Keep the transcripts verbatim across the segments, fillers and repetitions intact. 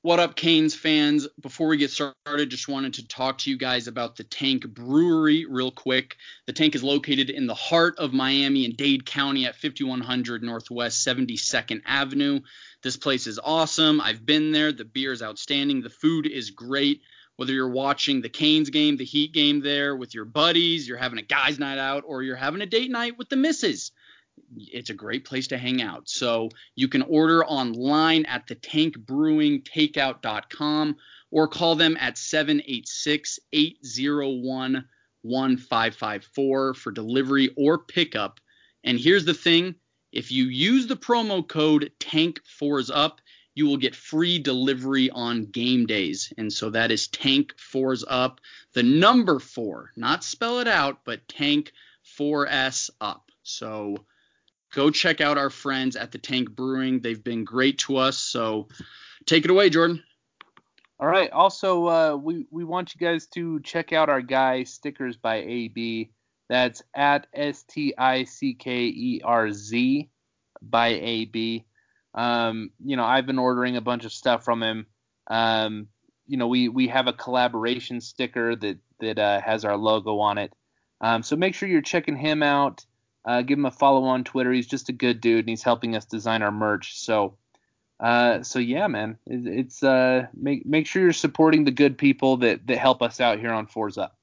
What up, Canes fans? Before we get started, just wanted to talk to you guys about the Tank Brewery real quick. The Tank is located in the heart of Miami in Dade County at fifty-one hundred Northwest seventy-second Avenue. This place is awesome. I've been there. The beer is outstanding. The food is great. Whether you're watching the Canes game, the Heat game there with your buddies, you're having a guys' night out, or you're having a date night with the missus, it's a great place to hang out. So you can order online at the tank brewing takeout dot com or call them at seven eight six, eight zero one, one five five four for delivery or pickup. And here's the thing. If you use the promo code tank fours up, you will get free delivery on game days. And so that is tank fours up, the number four, not spell it out, but tank four S up. So go check out our friends at the Tank Brewing. They've been great to us. So take it away, Jordan. All right. Also, uh, we, we want you guys to check out our guy, Stickers by A B. That's at S T I C K E R Z by A B. Um, you know, I've been ordering a bunch of stuff from him. Um, you know, we, we have a collaboration sticker that, that uh, has our logo on it. Um, so make sure you're checking him out. Uh, give him a follow on Twitter. He's just a good dude, and he's helping us design our merch. So, uh, so yeah, man, it, it's uh, make make sure you're supporting the good people that that help us out here on Fours Up.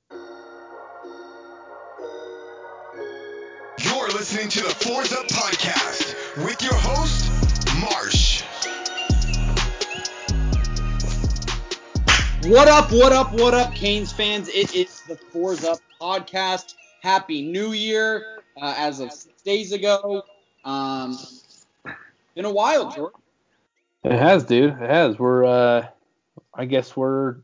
You're listening to the Fours Up podcast with your host, Marsh. What up? What up? What up, Canes fans? It is the Fours Up podcast. Happy New Year. Uh, as of six days ago. Um, been a while, George. It has, dude. It has. We're, uh, I guess we're,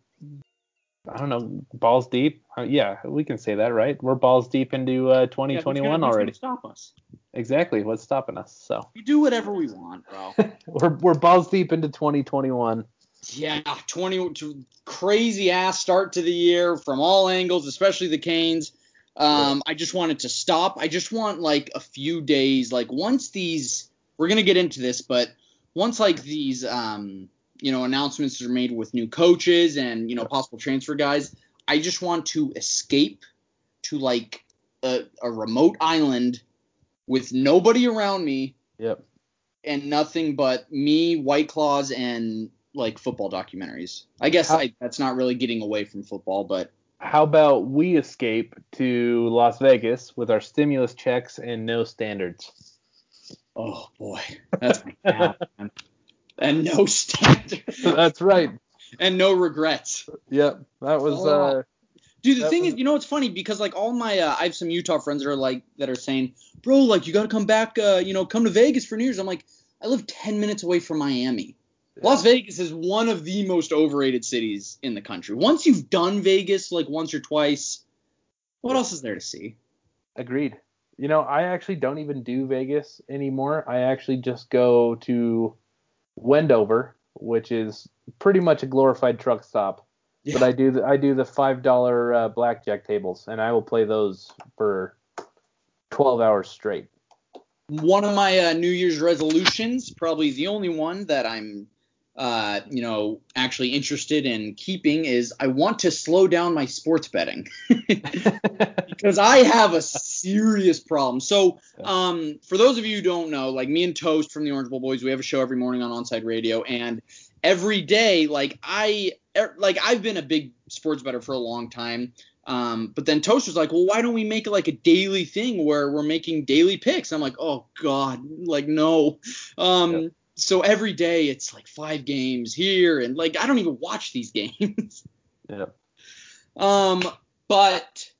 I don't know, balls deep. Uh, yeah, we can say that, right? We're balls deep into uh, twenty twenty-one yeah, who's gonna, already. Who's gonna stop us? Exactly. What's stopping us? So we do whatever we want, bro. we're we're balls deep into twenty twenty-one. Yeah, twenty crazy ass start to the year from all angles, especially the Canes. Um, I just wanted to stop. I just want like a few days, like once these, we're going to get into this, but once like these, um, you know, announcements are made with new coaches and, you know, possible transfer guys, I just want to escape to like a, a remote island with nobody around me. Yep. And nothing but me, White Claws, and like football documentaries. I guess How- I, that's not really getting away from football, but. How about we escape to Las Vegas with our stimulus checks and no standards? Oh, boy. That's my count, man. And no standards. That's right. And no regrets. Yep. That was... Oh. Uh, Dude, the thing was... is, you know, it's funny because, like, all my... Uh, I have some Utah friends that are, like, that are saying, bro, like, you got to come back, uh, you know, come to Vegas for New Year's. I'm like, I live ten minutes away from Miami. Las Vegas is one of the most overrated cities in the country. Once you've done Vegas, like once or twice, what else is there to see? Agreed. You know, I actually don't even do Vegas anymore. I actually just go to Wendover, which is pretty much a glorified truck stop. Yeah. But I do the, I do the five dollar uh, blackjack tables, and I will play those for twelve hours straight. One of my uh, New Year's resolutions, probably the only one that I'm Uh, you know, actually interested in keeping is I want to slow down my sports betting because I have a serious problem. So, um, for those of you who don't know, like me and Toast from the Orange Bowl Boys, we have a show every morning on Onside Radio, and every day, like I, er, like I've been a big sports bettor for a long time. Um, but then Toast was like, well, why don't we make it like a daily thing where we're making daily picks? I'm like, oh God, like no. Um, yep. So every day it's like five games here, and like I don't even watch these games. Yeah. Um, but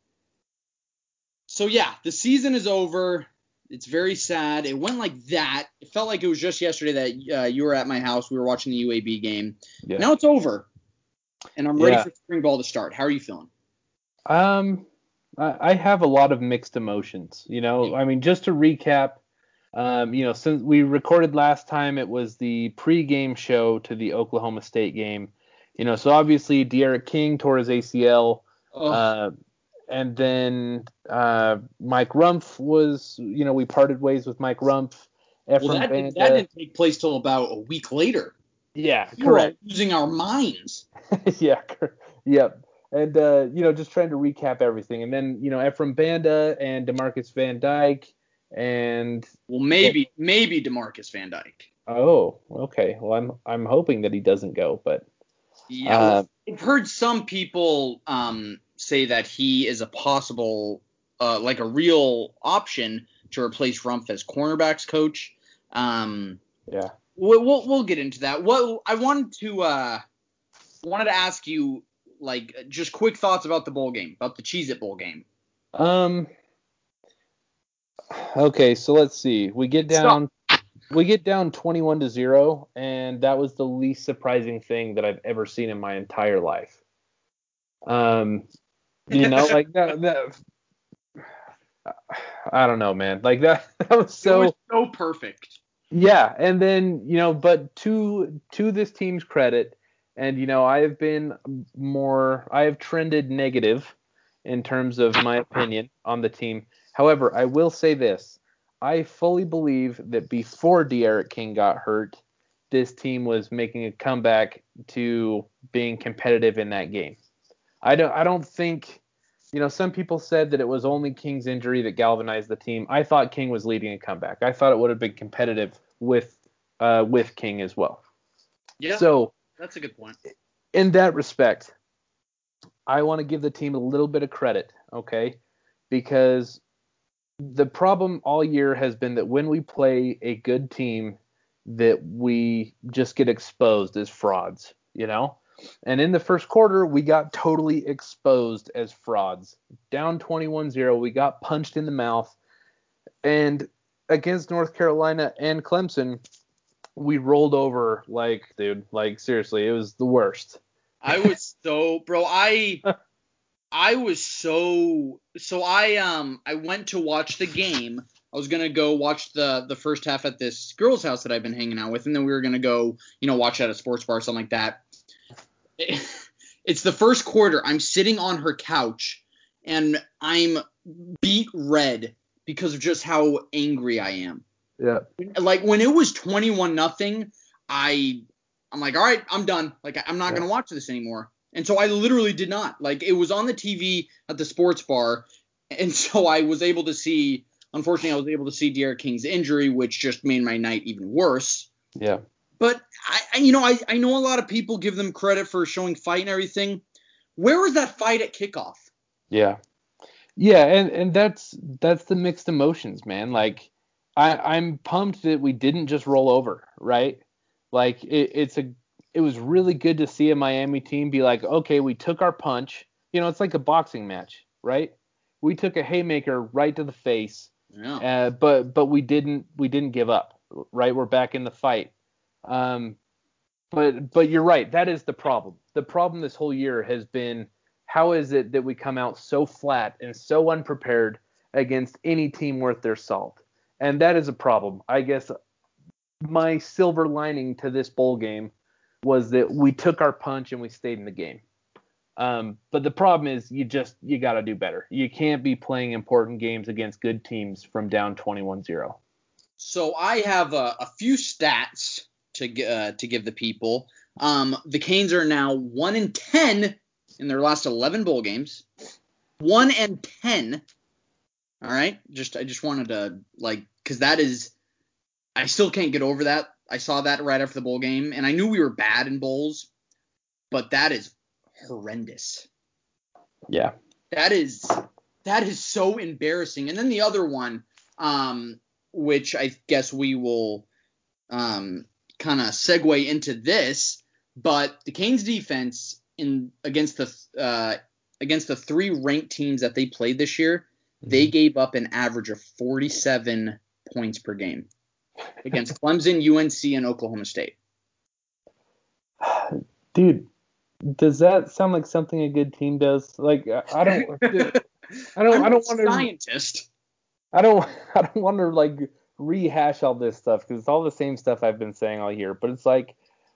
so yeah, the season is over. It's very sad. It went like that. It felt like it was just yesterday that uh, you were at my house. We were watching the U A B game. Yeah. Now it's over, and I'm ready yeah. for spring ball to start. How are you feeling? Um, I, I have a lot of mixed emotions. You know, yeah. I mean, just to recap. Um, you know, since we recorded last time, it was the pre-game show to the Oklahoma State game. You know, so obviously De'Aaron King tore his A C L, oh. uh, and then uh, Mike Rumph was, you know, we parted ways with Mike Rumph. Ephraim well, that, Banda, that didn't take place till about a week later. Yeah, We were correct. losing our minds. yeah, yep. And, uh, you know, just trying to recap everything. And then, you know, Ephraim Banda and DeMarcus Van Dyke and... Well, maybe, maybe DeMarcus Van Dyke. Oh, okay. Well, I'm I'm hoping that he doesn't go, but... Yeah, uh, well, I've heard some people um, say that he is a possible, uh, like a real option to replace Rumpf as cornerbacks coach. Um, yeah. we'll, we'll we'll get into that. What I wanted to uh, wanted to ask you, like, just quick thoughts about the bowl game, about the Cheez-It Bowl game. Um. Okay, so let's see. We get down. Stop. We get down twenty-one to zero, and that was the least surprising thing that I've ever seen in my entire life. Um, you know, like that. that I don't know, man. Like that. That was so. It was so perfect. Yeah, and then you know, but to to this team's credit, and you know, I have been more. I have trended negative in terms of my opinion on the team. However, I will say this. I fully believe that before De'Aaron King got hurt, this team was making a comeback to being competitive in that game. I don't I don't think, you know, some people said that it was only King's injury that galvanized the team. I thought King was leading a comeback. I thought it would have been competitive with uh, with King as well. Yeah, so that's a good point. In that respect, I want to give the team a little bit of credit, okay? Because the problem all year has been that when we play a good team, that we just get exposed as frauds, you know? And in the first quarter, we got totally exposed as frauds. Down twenty-one zero, we got punched in the mouth. And against North Carolina and Clemson, we rolled over like, dude, like seriously, it was the worst. I was so, bro, I I was so so I um I went to watch the game. I was gonna go watch the the first half at this girl's house that I've been hanging out with, and then we were gonna go, you know, watch at a sports bar or something like that. It's the first quarter. I'm sitting on her couch, and I'm beat red because of just how angry I am. Yeah. Like when it was twenty-one nothing, I I'm like, all right, I'm done. Like I'm not Yeah. gonna watch this anymore. And so I literally did not. Like it was on the T V at the sports bar, and so I was able to see. Unfortunately, I was able to see De'Aaron King's injury, which just made my night even worse. Yeah. But I, I you know, I, I know a lot of people give them credit for showing fight and everything. Where was that fight at kickoff? Yeah. Yeah, and, and that's that's the mixed emotions, man. Like I, I'm pumped that we didn't just roll over, right? Like it, it's a it was really good to see a Miami team be like, okay, we took our punch. You know, it's like a boxing match, right? We took a haymaker right to the face, Yeah. uh, but but we didn't we didn't give up, right? We're back in the fight. Um, but but you're right. That is the problem. The problem this whole year has been how is it that we come out so flat and so unprepared against any team worth their salt? And that is a problem. I guess my silver lining to this bowl game was that we took our punch and we stayed in the game. Um, but the problem is you just you got to do better. You can't be playing important games against good teams from down twenty-one zero. So I have a, a few stats to uh, to give the people. Um, the Canes are now one and ten in their last eleven bowl games. One and ten. All right. Just I just wanted to like because that is I still can't get over that. I saw that right after the bowl game, and I knew we were bad in bowls, but that is horrendous. Yeah. That is that is so embarrassing. And then the other one, um, which I guess we will um, kind of segue into this, but the Canes defense in against the uh, against the three ranked teams that they played this year, mm-hmm. they gave up an average of forty-seven points per game against Clemson, U N C, and Oklahoma State. Dude, does that sound like something a good team does? Like I don't, dude, I don't, I'm I don't a want to. Scientist. I don't, I don't want to like rehash all this stuff because it's all the same stuff I've been saying all year. But it's like,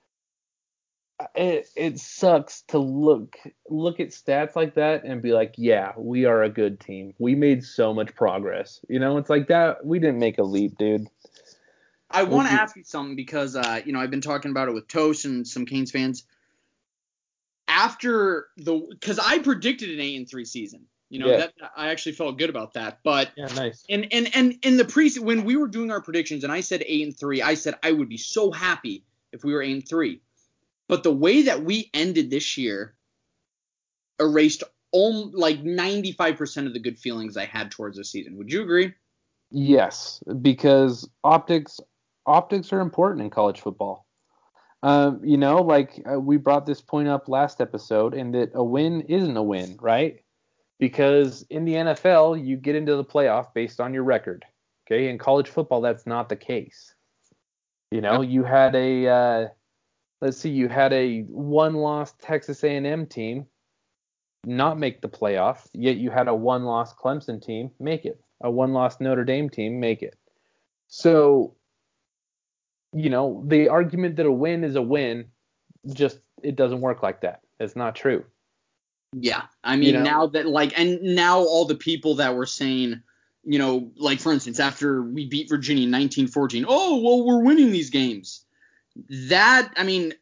it it sucks to look look at stats like that and be like, yeah, we are a good team. We made so much progress. You know, it's like that. We didn't make a leap, dude. I want to you, ask you something because, uh, you know, I've been talking about it with Toast and some Canes fans. After the, because I predicted an eight and three season, you know, yeah. that I actually felt good about that. But Yeah, nice. And and and in the pre when we were doing our predictions, and I said eight and three, I said I would be so happy if we were eight and three. But the way that we ended this year erased all, like ninety-five percent of the good feelings I had towards the season. Would you agree? Yes, because optics optics are important in college football. Um, you know, like uh, we brought this point up last episode, and that a win isn't a win, right? Because in the N F L, you get into the playoff based on your record. Okay, in college football, that's not the case. You know, you had a uh, let's see, you had a one-loss Texas A and M team not make the playoff, yet you had a one-loss Clemson team make it, a one-loss Notre Dame team make it. So, you know, the argument that a win is a win, just it doesn't work like that. It's not true. Yeah, I mean, You know? now that like, and now all the people that were saying, you know, like for instance, after we beat Virginia in nineteen fourteen, oh well, we're winning these games. That, I mean,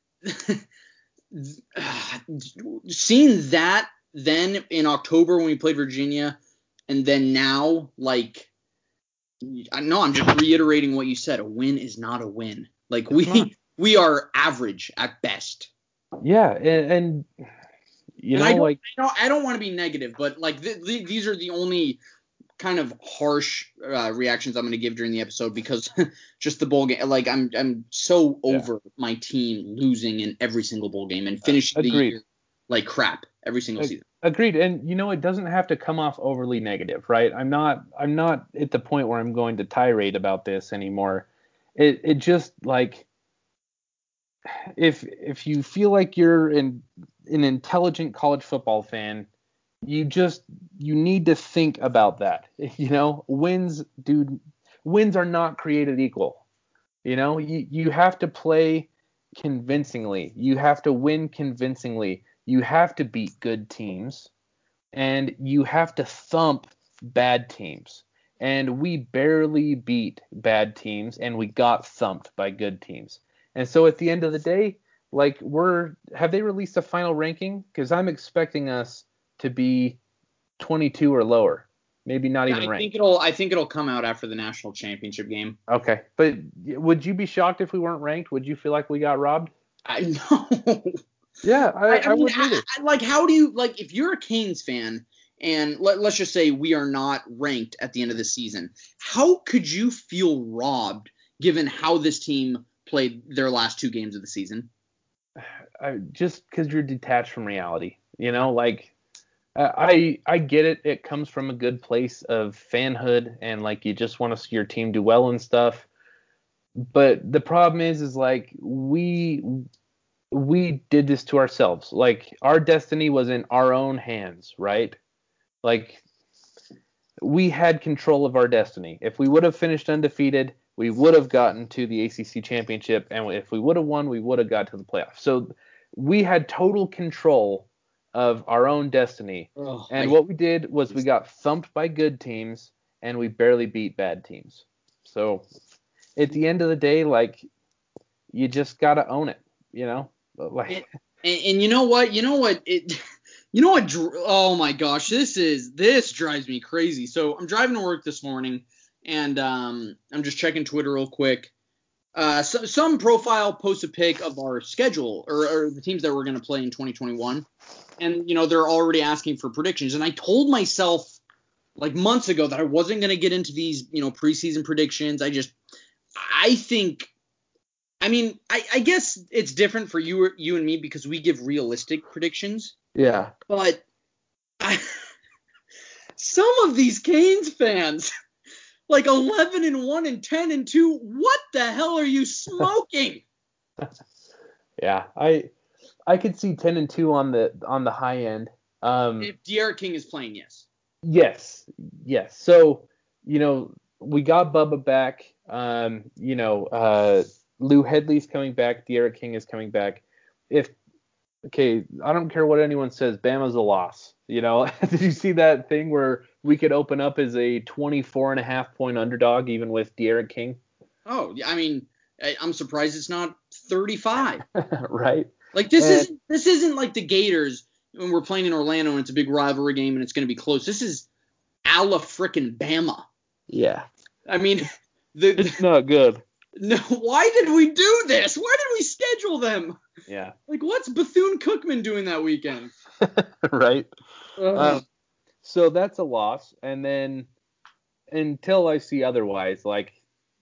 seeing that then in October when we played Virginia, and then now, like, I know I'm just reiterating what you said. A win is not a win. Like It's we not. we are average at best. Yeah, and, and you and know, I don't, like I don't, I don't want to be negative, but like th- th- these are the only kind of harsh uh, reactions I'm going to give during the episode because just the bowl game. Like I'm, I'm so over yeah. my team losing in every single bowl game and finishing uh, the year like crap every single uh, season. Agreed. And you know, it doesn't have to come off overly negative, right? I'm not, I'm not at the point where I'm going to tirade about this anymore. It, it just like, if, if you feel like you're an, an intelligent college football fan, you just, you need to think about that. You know, wins, dude, wins are not created equal. You know, you, you have to play convincingly. You have to win convincingly. You have to beat good teams, and you have to thump bad teams. And we barely beat bad teams, and we got thumped by good teams. And so at the end of the day, like we're, have they released a final ranking? Because I'm expecting us to be twenty-two or lower, maybe not yeah, even I ranked. think it'll, I think it'll come out after the national championship game. Okay, but would you be shocked if we weren't ranked? Would you feel like we got robbed? I know. Yeah, I, I, I, I mean, wouldn't either. I, I, like, how do you, like, if you're a Canes fan and let, let's just say we are not ranked at the end of the season, how could you feel robbed given how this team played their last two games of the season? I, just because you're detached from reality, you know, like I I get it. It comes from a good place of fanhood and like you just want to see your team do well and stuff. But the problem is, is like we we did this to ourselves. Like our destiny was in our own hands, right? Like we had control of our destiny. If we would have finished undefeated, we would have gotten to the A C C championship, and if we would have won, we would have got to the playoffs. So we had total control of our own destiny. Oh, and I, what we did was we got thumped by good teams, and we barely beat bad teams. So at the end of the day, like you just gotta own it, you know. Like, and, and, and you know what? You know what? It. You know what? Oh my gosh, this is this drives me crazy. So I'm driving to work this morning, and um, I'm just checking Twitter real quick. Uh, so, some profile posts a pic of our schedule or, or the teams that we're going to play in twenty twenty-one, and you know they're already asking for predictions. And I told myself like months ago that I wasn't going to get into these you know preseason predictions. I just I think. I mean, I, I guess it's different for you, you and me because we give realistic predictions. Yeah. But I, some of these Canes fans, like eleven and one and ten and two, what the hell are you smoking? Yeah, I I could see ten and two on the on the high end. Um, if D'Eriq King is playing, yes. Yes, yes. So you know we got Bubba back. Um, you know, uh, Lou Headley's coming back. D'Eriq King is coming back. If okay, I don't care what anyone says. Bama's a loss. You know, did you see that thing where we could open up as a twenty-four and a half point underdog even with D'Eriq King? Oh, yeah. I mean, I, I'm surprised it's not thirty-five. Right? Like this And, isn't this isn't like the Gators when we're playing in Orlando and it's a big rivalry game and it's going to be close. This is a la frickin' Bama. yeah. I mean, the, It's not good. no. Why did we do this? Why did we schedule them? Yeah. Like, what's Bethune-Cookman doing that weekend? Right? Ugh. Um, so that's a loss. And then until I see otherwise, like,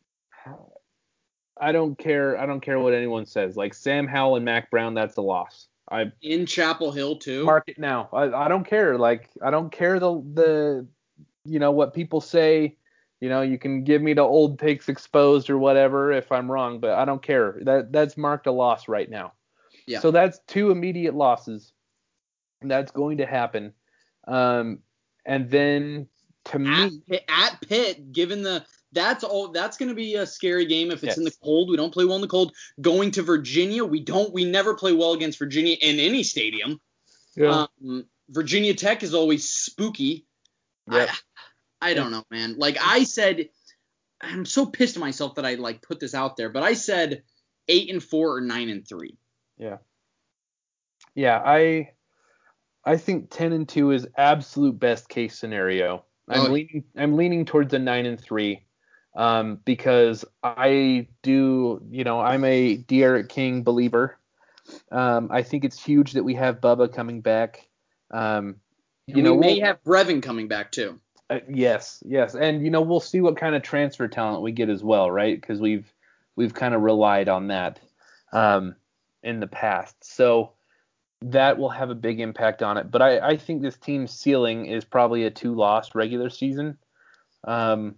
I don't care. I don't care what anyone says. Like Sam Howell and Mac Brown, that's a loss. I In Chapel Hill too. mark it now. I, I don't care. Like I don't care the the you know what people say. You know, you can give me the old takes exposed or whatever if I'm wrong, but I don't care. That that's marked a loss right now. Yeah. So that's two immediate losses. That's going to happen. Um, and then to At, me, Pitt- at Pitt, given the that's all that's going to be a scary game if it's Yes. in the cold. We don't play well in the cold. Going to Virginia, we don't. We never play well against Virginia in any stadium. yeah, Um, Virginia Tech is always spooky. Yep. I, I don't know, man. Like I said, I'm so pissed at myself that I like put this out there, but I said eight and four or nine and three. yeah, yeah. I I think ten and two is absolute best case scenario. I'm Oh. leaning I'm leaning towards a nine and three, um, because I do you know I'm a De'Aaron King believer. Um, I think it's huge that we have Bubba coming back. Um, you And know we may we'll- have Brevin coming back too. Uh, yes, yes, and you know we'll see what kind of transfer talent we get as well, right? Because we've we've kind of relied on that um, in the past, so that will have a big impact on it. But I, I think this team's ceiling is probably a two-loss regular season, um,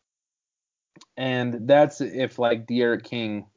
and that's if like De'Aaron King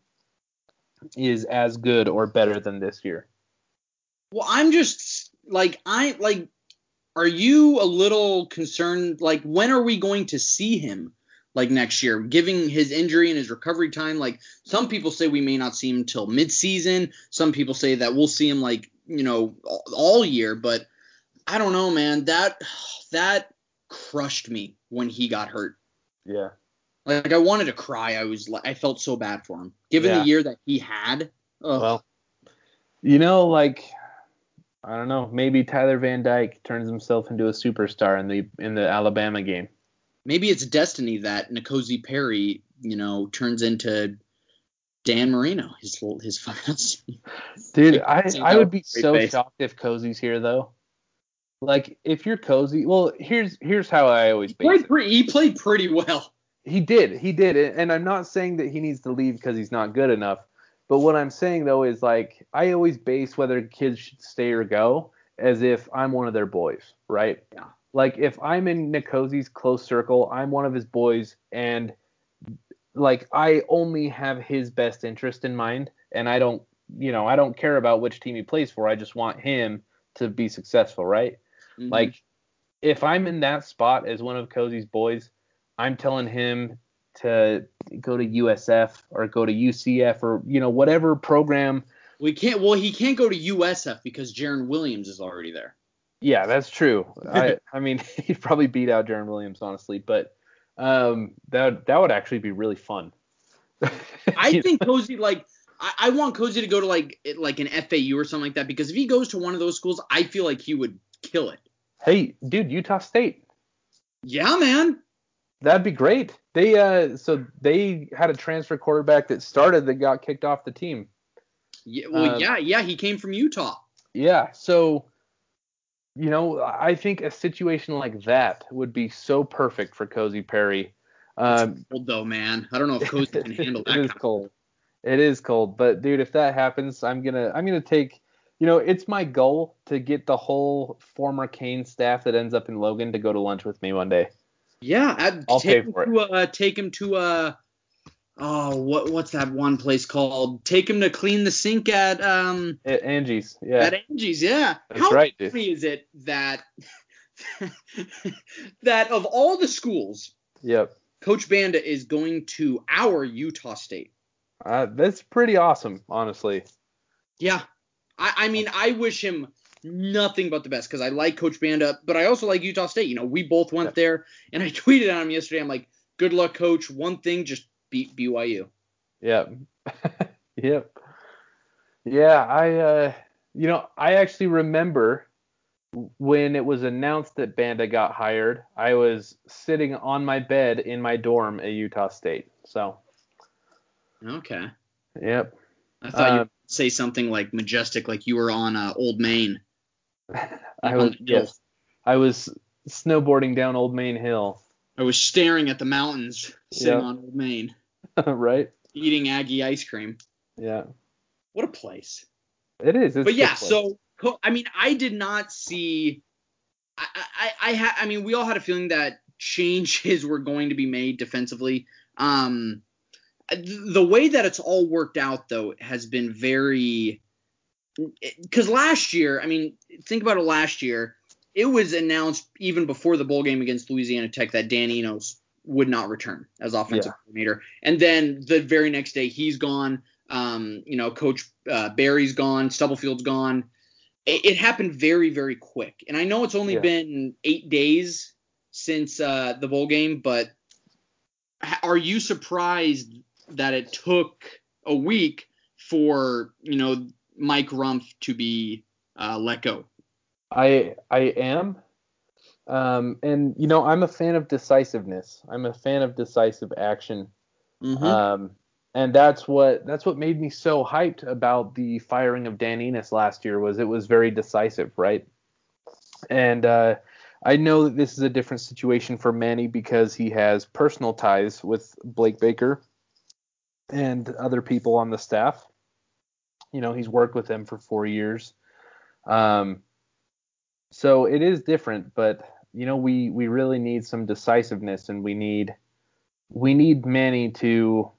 is as good or better than this year. Well, I'm just like I like. Are you a little concerned? Like, when are we going to see him? Like next year, giving his injury and his recovery time. Like some people say we may not see him until midseason. Some people say that we'll see him like you know all, all year. But I don't know, man. That that crushed me when he got hurt. Yeah. Like I wanted to cry. I was I felt so bad for him, given Yeah. the year that he had. Ugh. Well, you know, like I don't know, maybe Tyler Van Dyke turns himself into a superstar in the in the Alabama game. Maybe it's destiny that N'Kosi Perry, you know, turns into Dan Marino, his his final season. Dude, I I, see I that would be with a straight so face. shocked if Cozy's here though. Like if you're Cozy, well, here's here's how I always He base played, it. pretty, he played pretty well. He did, he did, and I'm not saying that he needs to leave because he's not good enough. But what I'm saying though is like I always base whether kids should stay or go as if I'm one of their boys, right? Yeah. Like if I'm in N'Kozi's close circle, I'm one of his boys, and like I only have his best interest in mind, and I don't, you know, I don't care about which team he plays for. I just want him to be successful, right? Mhm. Like if I'm in that spot as one of Cozy's boys, I'm telling him to go to U S F or go to U C F or you know whatever program. we can't. Well, he can't go to U S F because Jaron Williams is already there. Yeah, that's true. I I mean he'd probably beat out Jaron Williams honestly, but um that that would actually be really fun. I You think Cozy like. I, I want Cozy to go to like like an F A U or something like that because if he goes to one of those schools, I feel like he would kill it. Hey, dude, Utah State. Yeah, man. That'd be great. They uh so they had a transfer quarterback that started that got kicked off the team. Yeah, well, Um, yeah, yeah. He came from Utah. Yeah, so you know, I think a situation like that would be so perfect for Cozy Perry. Um, Cold though, man. I don't know if Cozy can handle that it is kind cold. of It is cold, but dude, if that happens, I'm gonna I'm gonna take. You know, it's my goal to get the whole former Kane staff that ends up in Logan to go to lunch with me one day. Yeah, I'd I'll take pay him for it. to uh, take him to uh oh what what's that one place called? Take him to clean the sink at um At Angie's, yeah, at Angie's. Yeah, that's how right, dude. funny is it that that of all the schools, Yep, Coach Banda is going to our Utah State? uh, that's pretty awesome, honestly. Yeah, I I mean I wish him nothing but the best because I like Coach Banda, but I also like Utah State. You know, we both went Yep. there, and I tweeted at him yesterday. I'm like, good luck, Coach. One thing, just beat B Y U. Yep. Yep. Yeah, I, uh, you know, I actually remember when it was announced that Banda got hired, I was sitting on my bed in my dorm at Utah State. So. Okay. Yep. I thought Um, you'd say something like majestic, like you were on uh, Old Main. I was, yes, I was snowboarding down Old Main Hill. I was staring at the mountains, sitting Yep. on Old Main. Right? Eating Aggie ice cream. Yeah. What a place. It is. It's but yeah, place. so I mean, I did not see. I I I, ha, I mean, we all had a feeling that changes were going to be made defensively. Um, the way that it's all worked out, though, has been very. Because last year, I mean, think about it. Last year, it was announced even before the bowl game against Louisiana Tech that Dan Enos would not return as offensive Yeah. coordinator, and then the very next day he's gone. Um, you know, Coach uh, Barry's gone, Stubblefield's gone. It, it happened very, very quick. And I know it's only Yeah. been eight days since uh, the bowl game, but are you surprised that it took a week for, you know, Mike Rumph to be uh, let go? I I am. Um, and, you know, I'm a fan of decisiveness. I'm a fan of decisive action. Mm-hmm. Um, and that's what that's what made me so hyped about the firing of Dan Enos last year was it was very decisive, right? And uh, I know that this is a different situation for Manny because he has personal ties with Blake Baker and other people on the staff. You know, he's worked with them for four years. Um, so it is different, but you know, we we really need some decisiveness, and we need we need Manny to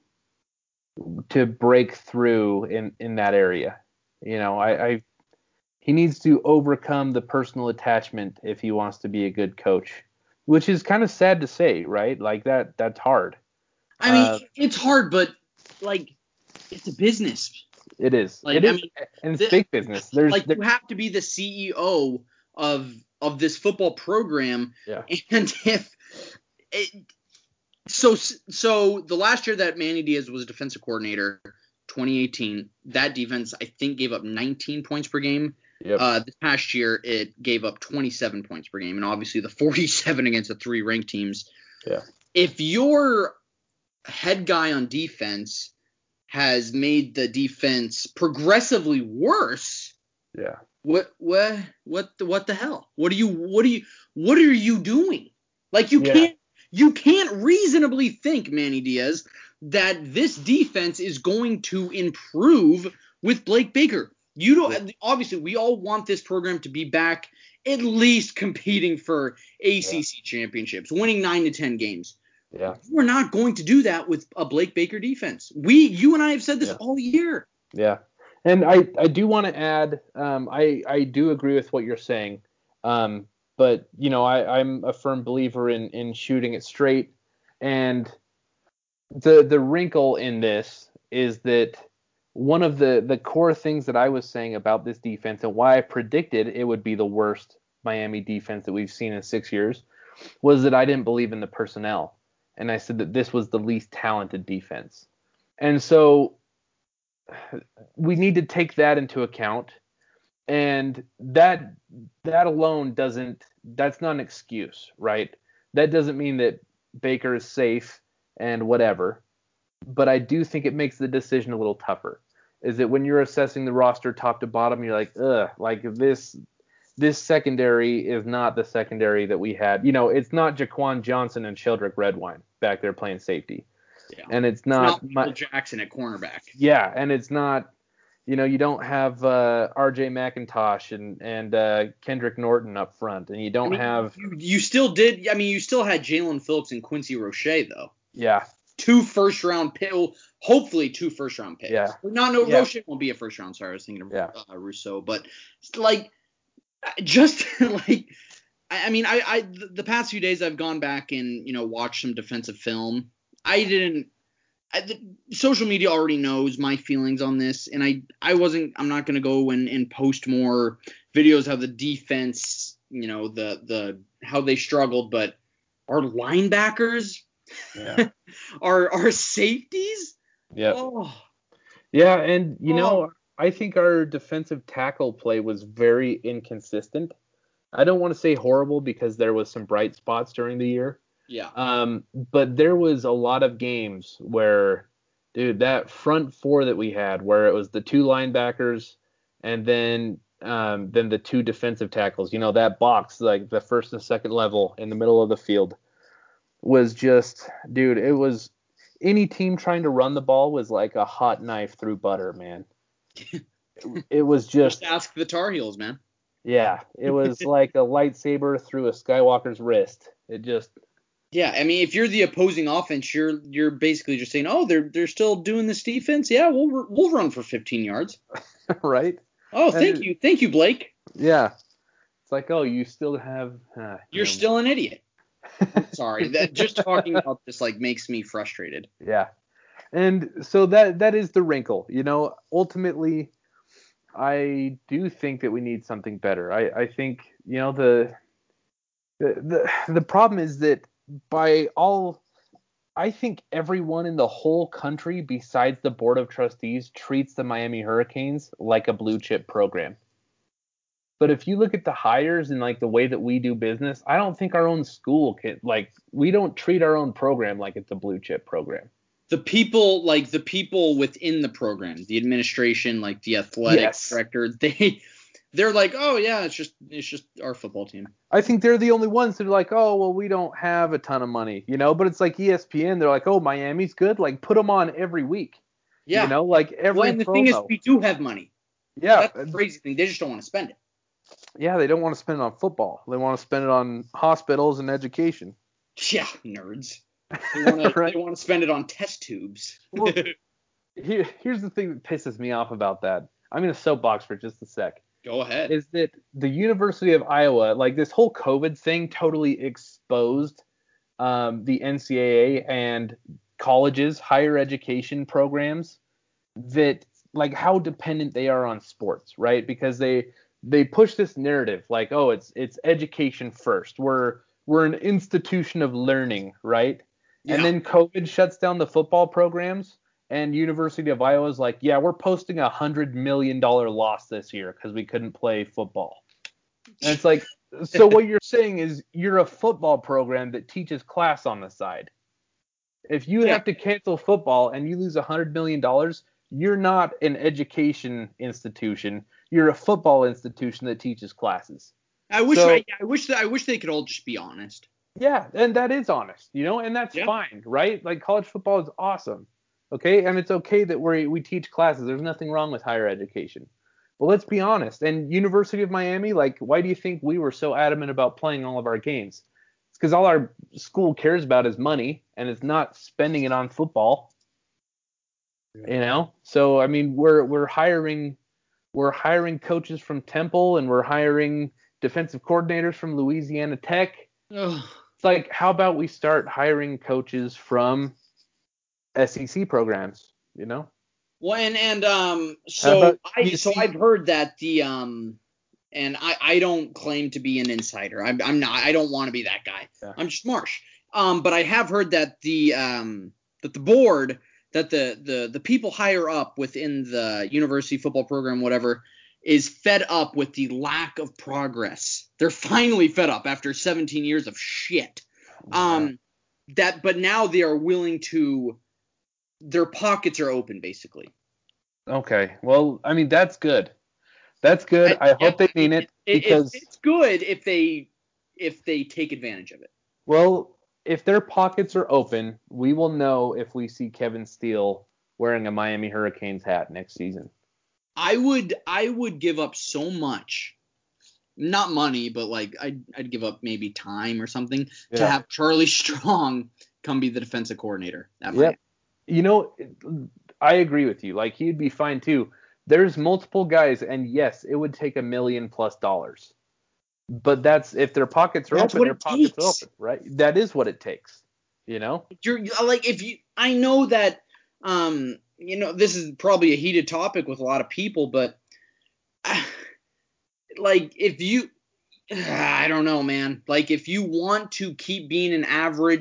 to break through in in that area. You know, I, I he needs to overcome the personal attachment if he wants to be a good coach, which is kind of sad to say, right? Like that that's hard. I mean, Uh, it's hard, but like it's a business. it is. Like It I is, mean, and it's the, big business. There's like there, you have to be the C E O of of this football program, yeah, and if it, so so the last year that Manny Diaz was defensive coordinator, twenty eighteen, that defense I think gave up nineteen points per game. yep, Uh, this past year it gave up twenty-seven points per game, and obviously the forty-seven against the three ranked teams. yeah, If your head guy on defense has made the defense progressively worse, yeah. what what what the, what the hell? What are you what are you what are you doing? Like you Yeah. can't you can't reasonably think, Manny Diaz, that this defense is going to improve with Blake Baker. You don't Yeah. obviously we all want this program to be back at least competing for A C C yeah. championships, winning nine to ten games. Yeah. We're not going to do that with a Blake Baker defense. We, you and I have said this yeah. all year. Yeah. And I, I do want to add, um, I, I do agree with what you're saying. Um, but, you know, I, I'm a firm believer in, in shooting it straight. And the the wrinkle in this is that one of the, the core things that I was saying about this defense and why I predicted it would be the worst Miami defense that we've seen in six years was that I didn't believe in the personnel. And I said that this was the least talented defense. And so we need to take that into account. And that that alone doesn't that's not an excuse, right? That doesn't mean that Baker is safe and whatever. But I do think it makes the decision a little tougher. Is that when you're assessing the roster top to bottom, you're like, ugh, like this this secondary is not the secondary that we had. You know, it's not Jaquan Johnson and Sheldrick Redwine back there playing safety. Yeah. And it's not, it's not Michael Jackson at cornerback. Yeah, and it's not, you know, you don't have uh, R J McIntosh and and uh, Kendrick Norton up front, and you don't I mean, have. You, you still did. I mean, you still had Jalen Phillips and Quincy Roche though. Yeah. Two first round pick. Well, hopefully two first round picks. Yeah. No, no, yeah. Roche won't be a first round. Sorry, I was thinking of yeah. uh, Rousseau, but like just like. I mean, I, I the past few days I've gone back and, you know, watched some defensive film. I didn't I, the, social media already knows my feelings on this, and I, I wasn't I'm not going to go and, and post more videos of the defense, you know, the the how they struggled, but our linebackers, Yeah. our our safeties. Yeah. Oh. Yeah, and you Oh. know, I think our defensive tackle play was very inconsistent. I don't want to say horrible because there was some bright spots during the year. Yeah. Um, but there was a lot of games where, dude, that front four that we had, where it was the two linebackers and then um, then the two defensive tackles, you know, that box, like the first and second level in the middle of the field, was just, dude, it was any team trying to run the ball was like a hot knife through butter, man. It, it was just, Just ask the Tar Heels, man. yeah, it was like a lightsaber through a Skywalker's wrist. It just, Yeah, I mean, if you're the opposing offense, you're you're basically just saying, oh, they're they're still doing this defense. Yeah, we'll we'll run for fifteen yards. right? Oh, And thank it- you, thank you, Blake. Yeah. It's like, oh, you still have. Uh, You're never- still an idiot. I'm sorry, that just talking about this like makes me frustrated. Yeah. And so that that is the wrinkle. You know, ultimately, I do think that we need something better. I, I think, you know, the, the the the problem is that by all, I think everyone in the whole country besides the Board of Trustees treats the Miami Hurricanes like a blue chip program. But if you look at the hires and like the way that we do business, I don't think our own school can, like, we don't treat our own program like it's a blue chip program. The people, like the people within the program, the administration, like the athletic Yes. director, they they're like, oh yeah, it's just it's just our football team. I think they're the only ones that are like, oh, well, we don't have a ton of money, you know, but it's like E S P N. They're like, oh, Miami's good. Like, put them on every week. Yeah. You know, like every Well, and the promo. thing is, we do have money. Yeah. That's the crazy thing. They just don't want to spend it. Yeah, they don't want to spend it on football. They want to spend it on hospitals and education. Yeah, nerds. They want to Right. they want to spend it on test tubes. Well, Here, here's the thing that pisses me off about that. I'm going to soapbox for just a sec. Go ahead. Is that the University of Iowa, like this whole COVID thing totally exposed um, the N C double A and colleges, higher education programs, that like how dependent they are on sports, right? Because they they push this narrative like, oh, it's it's education first. We're we're an institution of learning, right? Yeah. And then COVID shuts down the football programs, and University of Iowa's like, yeah, we're posting a hundred million dollar loss this year because we couldn't play football. And it's like, so what you're saying is you're a football program that teaches class on the side. If you Yeah. have to cancel football and you lose a hundred million dollars, you're not an education institution. You're a football institution that teaches classes. I wish So- I, I wish that I wish they could all just be honest. Yeah, and that is honest, you know, and that's Yeah. fine, right? Like college football is awesome, okay, and it's okay that we we teach classes. There's nothing wrong with higher education. But let's be honest. And University of Miami, like, why do you think we were so adamant about playing all of our games? It's because all our school cares about is money, and it's not spending it on football. You know, so I mean, we're we're hiring we're hiring coaches from Temple, and we're hiring defensive coordinators from Louisiana Tech. Ugh. It's like, how about we start hiring coaches from S E C programs, you know? Well, and and um, How so about I you so see- I've heard that the um, and I I don't claim to be an insider. I'm I'm not. I don't want to be that guy. Yeah. I'm just Marsh. Um, but I have heard that the um that the board that the the the people higher up within the university football program, whatever, is fed up with the lack of progress. They're finally fed up after seventeen years of shit. Um, that but now they are willing to. Their pockets are open, basically. Okay. Well, I mean, that's good. That's good. I, I- hope yeah, they mean it, It- because, it's, it's good if they if they take advantage of it. well, if their pockets are open, we will know if we see Kevin Steele wearing a Miami Hurricanes hat next season. I would I would give up so much, not money, but like I'd I'd give up maybe time or something to Yeah. have Charlie Strong come be the defensive coordinator. That Yep. might. You know, I agree with you. Like, he'd be fine too. There's multiple guys, and yes, it would take a million plus dollars. But that's if their pockets are That's open, what their it pockets are takes. open, right? That is what it takes. You know? You're like if you I know that um you know this is probably a heated topic with a lot of people, but uh, like if you I don't know, man. Like if you want to keep being an average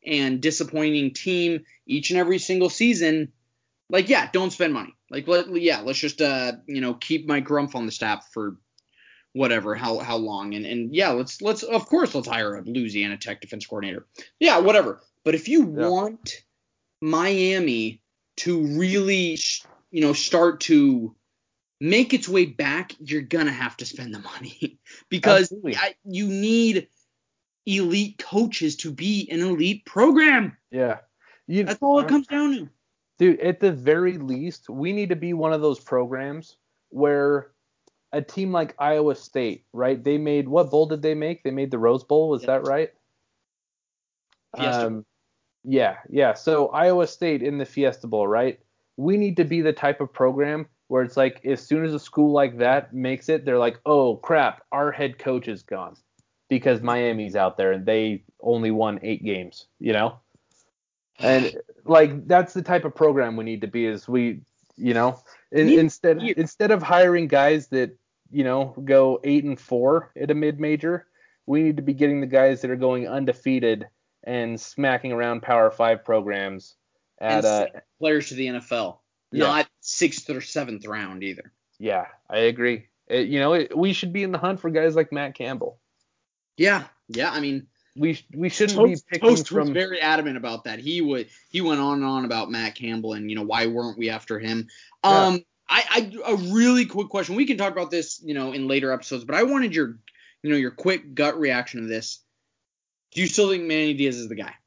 and disappointing team each and every single season, like, yeah, don't spend money. Like, let, yeah, let's just, uh, you know, keep Mike Rumph on the staff for whatever, how how long. And, and yeah, let's, let's of course, let's hire a Louisiana Tech defense coordinator. Yeah, whatever. But if you Yeah. want Miami to really, you know, start to make its way back, you're going to have to spend the money because I, you need elite coaches to be an elite program. Yeah. You, That's all it uh, comes down to. Dude, at the very least, we need to be one of those programs where a team like Iowa State, right? They made, what bowl did they make? They made the Rose Bowl. Was Yeah. that right? Fiesta Um, yeah, yeah. So Iowa State in the Fiesta Bowl, right? We need to be the type of program where it's like, as soon as a school like that makes it, they're like, oh, crap, our head coach is gone because Miami's out there and they only won eight games, you know? And like, that's the type of program we need to be is we, you know, in, Need- instead, you- instead of hiring guys that, you know, go eight and four at a mid-major, we need to be getting the guys that are going undefeated and smacking around Power Five programs at and uh send players to the N F L, Yeah. not sixth or seventh round either. yeah, I agree. It, you know, it, we should be in the hunt for guys like Matt Campbell. Yeah, yeah. I mean, We we shouldn't Toast, be picking Toast from was very adamant about that. He would he went on and on about Matt Campbell and, you know, why weren't we after him? Yeah. Um, I, I a really quick question. We can talk about this, you know, in later episodes, but I wanted your, you know, your quick gut reaction to this. Do you still think Manny Diaz is the guy?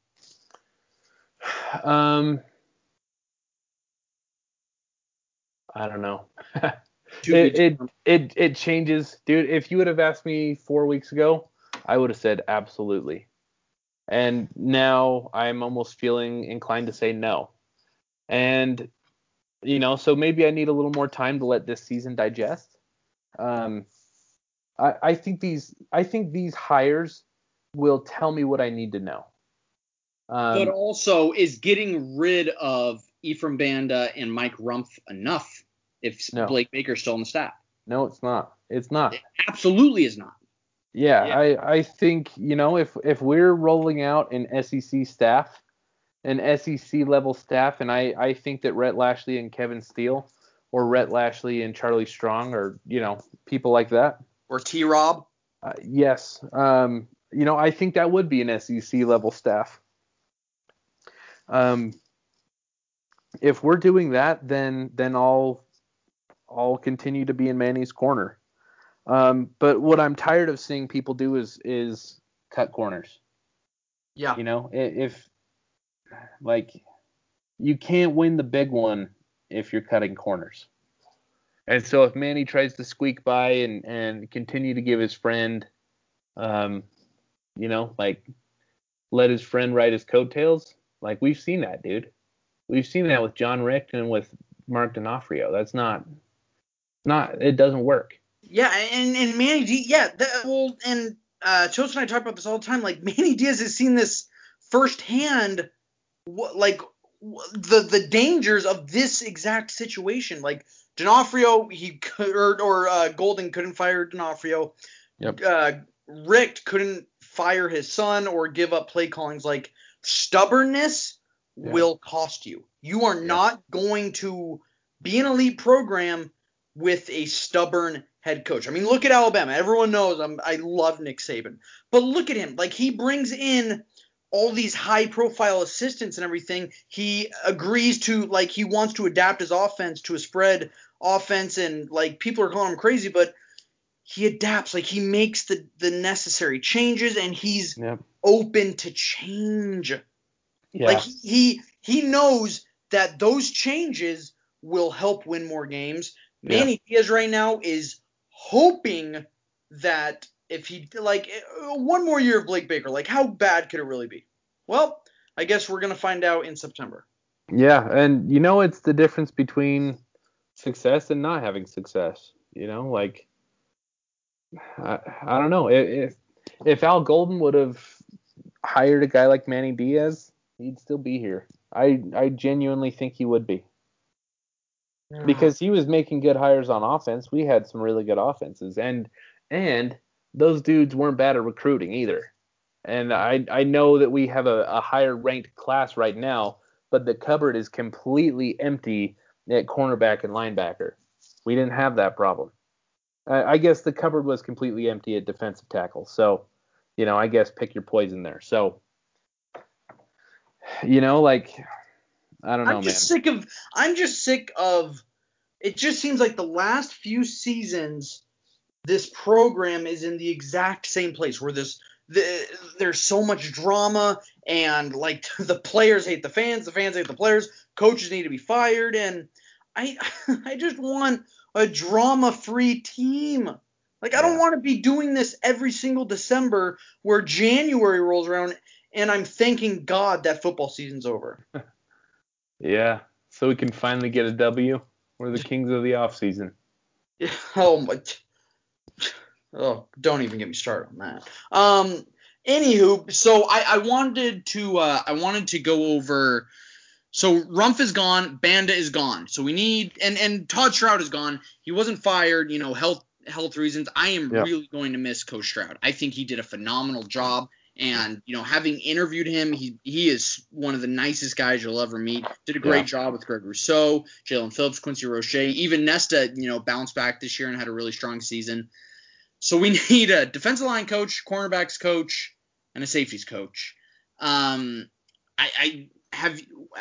um I don't know. To it, be it it it changes, dude. If you would have asked me four weeks ago, I would have said absolutely. And now I'm almost feeling inclined to say no. And you know, so maybe I need a little more time to let this season digest. Um, I, I think these I think these hires will tell me what I need to know. But Um, also, is getting rid of Ephraim Banda and Mike Rumph enough if No. Blake Baker's still on the staff? no, it's not. It's not. It absolutely is not. Yeah, Yeah. I, I think, you know, if if we're rolling out an S E C staff, an S E C level staff, and I, I think that Rhett Lashley and Kevin Steele, or Rhett Lashley and Charlie Strong, or, you know, people like that. Or T-Rob? Uh, yes. Um, you know, I think that would be an S E C level staff. Um, if we're doing that, then then I'll I'll continue to be in Manny's corner. Um, but what I'm tired of seeing people do is is cut corners. Yeah. You know, if like you can't win the big one if you're cutting corners. And so if Manny tries to squeak by and, and continue to give his friend, um, you know, like let his friend ride his coattails, like we've seen that, dude. We've seen that with John Rick and with Mark D'Onofrio. That's not, not, it doesn't work. Yeah, and, and Manny Diaz, yeah, the, well, and uh, Toast and I talk about this all the time. Like, Manny Diaz has seen this firsthand, wh- like, wh- the the dangers of this exact situation. Like, D'Onofrio, he could, or, or uh, Golden couldn't fire D'Onofrio. Yep. Uh, Rick couldn't fire his son or give up play callings. Like, stubbornness Yeah. will cost you. You are Yeah. not going to be an elite program with a stubborn head coach. I mean, look at Alabama. Everyone knows I'm, I love Nick Saban. But look at him. Like, he brings in all these high-profile assistants and everything. He agrees to, like, he wants to adapt his offense to a spread offense, and, like, people are calling him crazy, but he adapts. Like, he makes the, the necessary changes, and he's Yep. open to change. Yeah. Like, he he knows that those changes will help win more games. Manny Diaz right now is hoping that if he, like, one more year of Blake Baker, like, how bad could it really be? Well, I guess we're going to find out in September. Yeah, and you know it's the difference between success and not having success. You know, like I, I don't know if if Al Golden would have hired a guy like Manny Diaz, he'd still be here. I I genuinely think he would be because he was making good hires on offense. We had some really good offenses, and and those dudes weren't bad at recruiting either. And I I know that we have a, a higher ranked class right now, but the cupboard is completely empty at cornerback and linebacker. We didn't have that problem. I, I guess the cupboard was completely empty at defensive tackle. So, you know, I guess pick your poison there. So, you know, like, I don't know, I'm just man. sick of. I'm just sick of. It just seems like the last few seasons, this program is in the exact same place where this. The, there's so much drama, and like the players hate the fans, the fans hate the players, coaches need to be fired, and I I just want a drama-free team. Like I don't Yeah. want to be doing this every single December where January rolls around and I'm thanking God that football season's over. Yeah. So we can finally get a W. We're the kings of the off season. Oh my. Oh, don't even get me started on that. Um, anywho, so I, I wanted to uh, I wanted to go over. So Rumph is gone, Banda is gone. So we need and and Todd Stroud is gone. He wasn't fired, you know, health health reasons. I am Yep. really going to miss Coach Stroud. I think he did a phenomenal job. And, you know, having interviewed him, he he is one of the nicest guys you'll ever meet. Did a great Yeah. job with Greg Rousseau, Jalen Phillips, Quincy Roche. Even Nesta, you know, bounced back this year and had a really strong season. So we need a defensive line coach, cornerbacks coach, and a safeties coach. Um, I, I have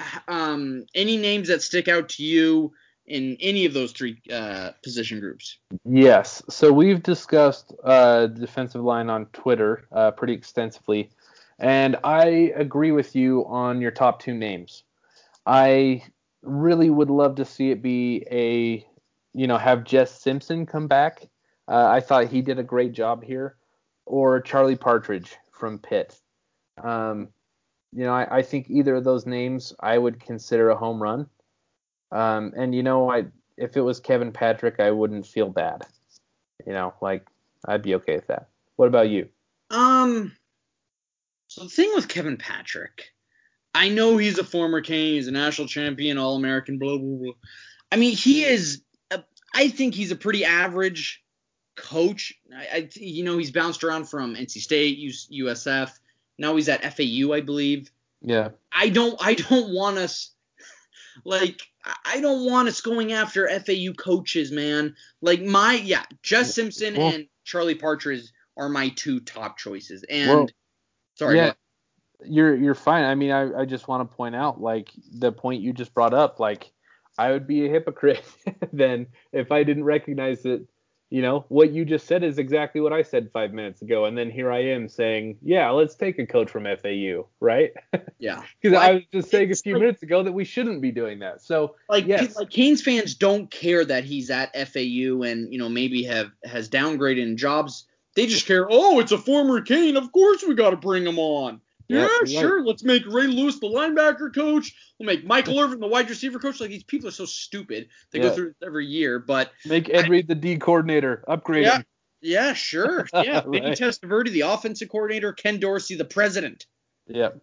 um, any names that stick out to you in any of those three uh, position groups? Yes. So we've discussed uh, defensive line on Twitter uh, pretty extensively, and I agree with you on your top two names. I really would love to see it be a, you know, have Jess Simpson come back. Uh, I thought he did a great job here, or Charlie Partridge from Pitt. Um, you know, I, I think either of those names I would consider a home run. Um, and you know, I if it was Kevin Patrick, I wouldn't feel bad. You know, like I'd be okay with that. What about you? Um, so the thing with Kevin Patrick, I know he's a former King, he's a national champion, All-American, blah, blah, blah. I mean, he is, a, I think he's a pretty average coach. I, I, you know, he's bounced around from N C State, U S F. Now he's at F A U, I believe. Yeah. I don't, I don't want us, like, I don't want us going after F A U coaches, man. Like my, yeah, Jess Simpson Well, and Charlie Partridge are my two top choices. And well, sorry, yeah, go ahead. you're you're fine. I mean, I, I just want to point out, like, the point you just brought up, like, I would be a hypocrite then if I didn't recognize that, you know, what you just said is exactly what I said five minutes ago. And then here I am saying, yeah, let's take a coach from F A U, right? Yeah. Because Well, I was just saying a it's few like- minutes ago that we shouldn't be doing that. So, Like, yes. like Canes fans don't care that he's at F A U and, you know, maybe have has downgraded in jobs. They just care, oh, it's a former Cane. Of course we got to bring him on. Yep, Yeah, right. sure. Let's make Ray Lewis the linebacker coach. We'll make Michael Irvin the wide receiver coach. Like, these people are so stupid. They Yeah. go through this every year. But, Make Ed Reed the D coordinator. Upgrade yeah, him. yeah, sure. Yeah, Vinny Right. Testaverde, the offensive coordinator. Ken Dorsey, the president. Yep.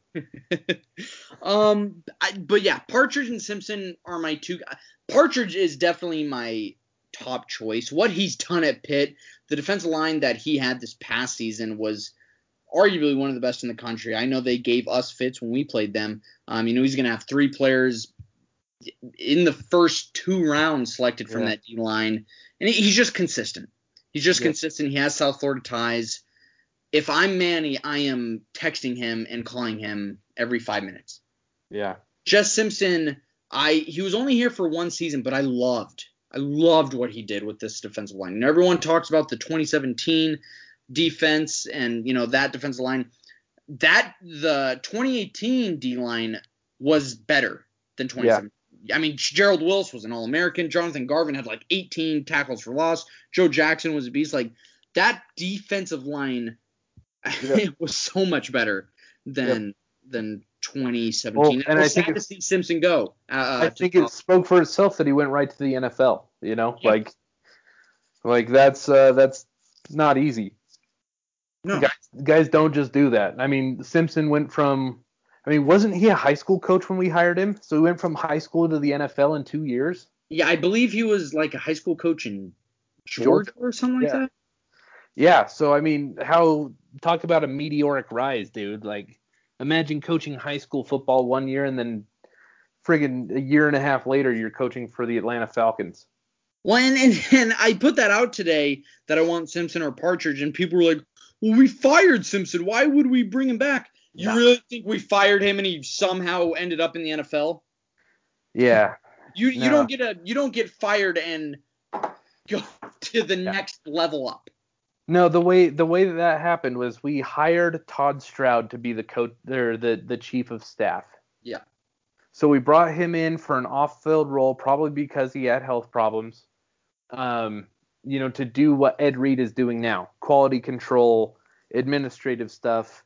um, I, but yeah, Partridge and Simpson are my two. Partridge is definitely my top choice. What he's done at Pitt, the defensive line that he had this past season was arguably one of the best in the country. I know they gave us fits when we played them. Um, you know, he's going to have three players in the first two rounds selected from Yeah. that D line, and he, he's just consistent. He's just Yep. consistent. He has South Florida ties. If I'm Manny, I am texting him and calling him every five minutes. Yeah. Jess Simpson, I he was only here for one season, but I loved, I loved what he did with this defensive line. And everyone talks about the twenty seventeen defense and, you know, that defensive line. That the twenty eighteen D line was better than twenty seventeen. Yeah. I mean, Gerald Willis was an All-American. Jonathan Garvin had like eighteen tackles for loss. Joe Jackson was a beast. Like, that defensive line Yep. it was so much better than Yep. than twenty seventeen. Well, and I I was think sad to it's- see Simpson go. Uh, I to think college. it spoke for itself that he went right to the N F L. You know, Yeah. like, like that's uh, that's not easy. No. Guys, guys don't just do that. I mean, Simpson went from. I mean, wasn't he a high school coach when we hired him? So he went from high school to the N F L in two years. Yeah, I believe he was like a high school coach in Georgia, or something like Yeah. that. Yeah, so I mean, how talk about a meteoric rise, dude. Like, imagine coaching high school football one year and then friggin' a year and a half later you're coaching for the Atlanta Falcons. Well, and, and, and I put that out today that I want Simpson or Partridge, and people were like, well, we fired Simpson. Why would we bring him back? You Nah. really think we fired him and he somehow ended up in the N F L? Yeah. You you No. don't get a you don't get fired and go to the Yeah. next level up. No, the way the way that that happened was we hired Todd Stroud to be the coach or the the chief of staff. Yeah. So we brought him in for an off-field role, probably because he had health problems. Um, you know, to do what Ed Reed is doing now: quality control, administrative stuff.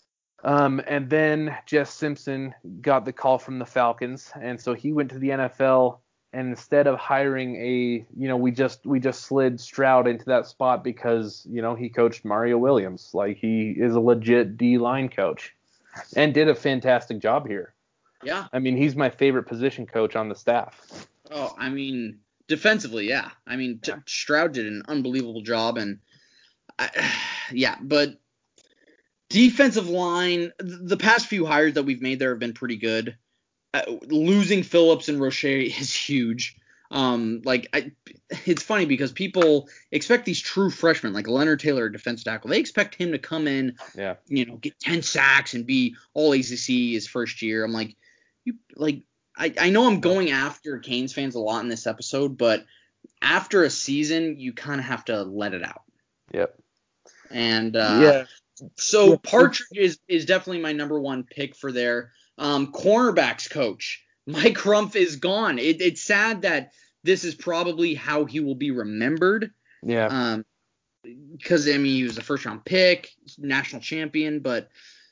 Um, and then Jess Simpson got the call from the Falcons, and so he went to the N F L. And instead of hiring a, you know, we just we just slid Stroud into that spot because, you know, he coached Mario Williams. Like, he is a legit D-line coach and did a fantastic job here. Yeah. I mean, he's my favorite position coach on the staff. Oh, I mean, defensively, yeah. I mean, t- Stroud did an unbelievable job, and I, yeah, but defensive line, the past few hires that we've made there have been pretty good. Uh, losing Phillips and Roche is huge. Um, like I, it's funny because people expect these true freshmen like Leonard Taylor, defensive tackle. They expect him to come in, Yeah. you know, get ten sacks and be all A C C his first year. I'm like, you like, I, I know I'm going after Canes fans a lot in this episode, but after a season, you kind of have to let it out. Yep. And uh, Yeah. so Yeah. Partridge is is definitely my number one pick for there. Um, cornerbacks coach Mike Rumph is gone. It, it's sad that this is probably how he will be remembered. Yeah. Um, because I mean he was a first round pick, national champion. But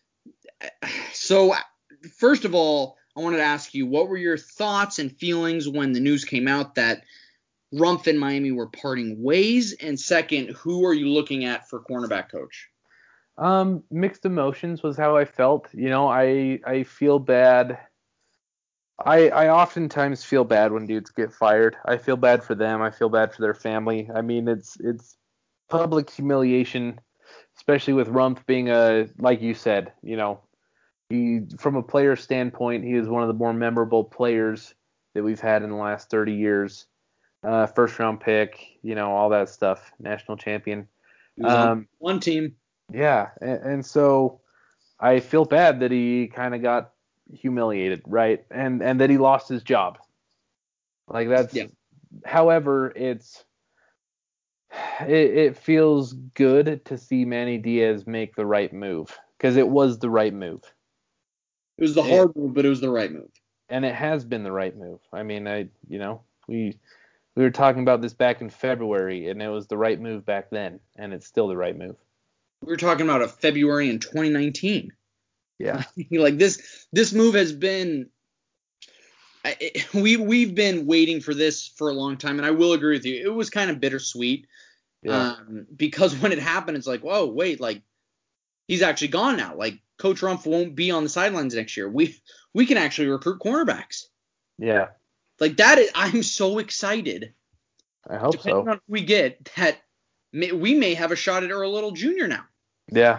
so first of all, I wanted to ask you, what were your thoughts and feelings when the news came out that Rumph and Miami were parting ways? And second, who are you looking at for cornerback coach? Um, mixed emotions was how I felt. You know, I I feel bad. I I oftentimes feel bad when dudes get fired. I feel bad for them. I feel bad for their family. I mean, it's it's public humiliation, especially with Rumph being a, like you said, you know, he from a player standpoint, he is one of the more memorable players that we've had in the last thirty years. Uh, first round pick, you know, all that stuff, national champion. He was on Um, one team. Yeah, and, and so I feel bad that he kind of got humiliated, right? And and that he lost his job. Like, that's. Yeah. However, it's it, it feels good to see Manny Diaz make the right move, because it was the right move. It was the It- hard move, but it was the right move. And it has been the right move. I mean, I you know we we were talking about this back in February, and it was the right move back then, and it's still the right move. We were talking about a February in twenty nineteen. Yeah. Like this, this move has been. I- It, we we've been waiting for this for a long time, and I will agree with you. It was kind of bittersweet, Yeah. um, because when it happened, it's like, whoa, wait, like he's actually gone now. Like Coach Rumph won't be on the sidelines next year. We we can actually recruit cornerbacks. Yeah. Like that is, I'm so excited. I hope Depending so. on who we get, that may, we may have a shot at Earl Little Junior now. Yeah.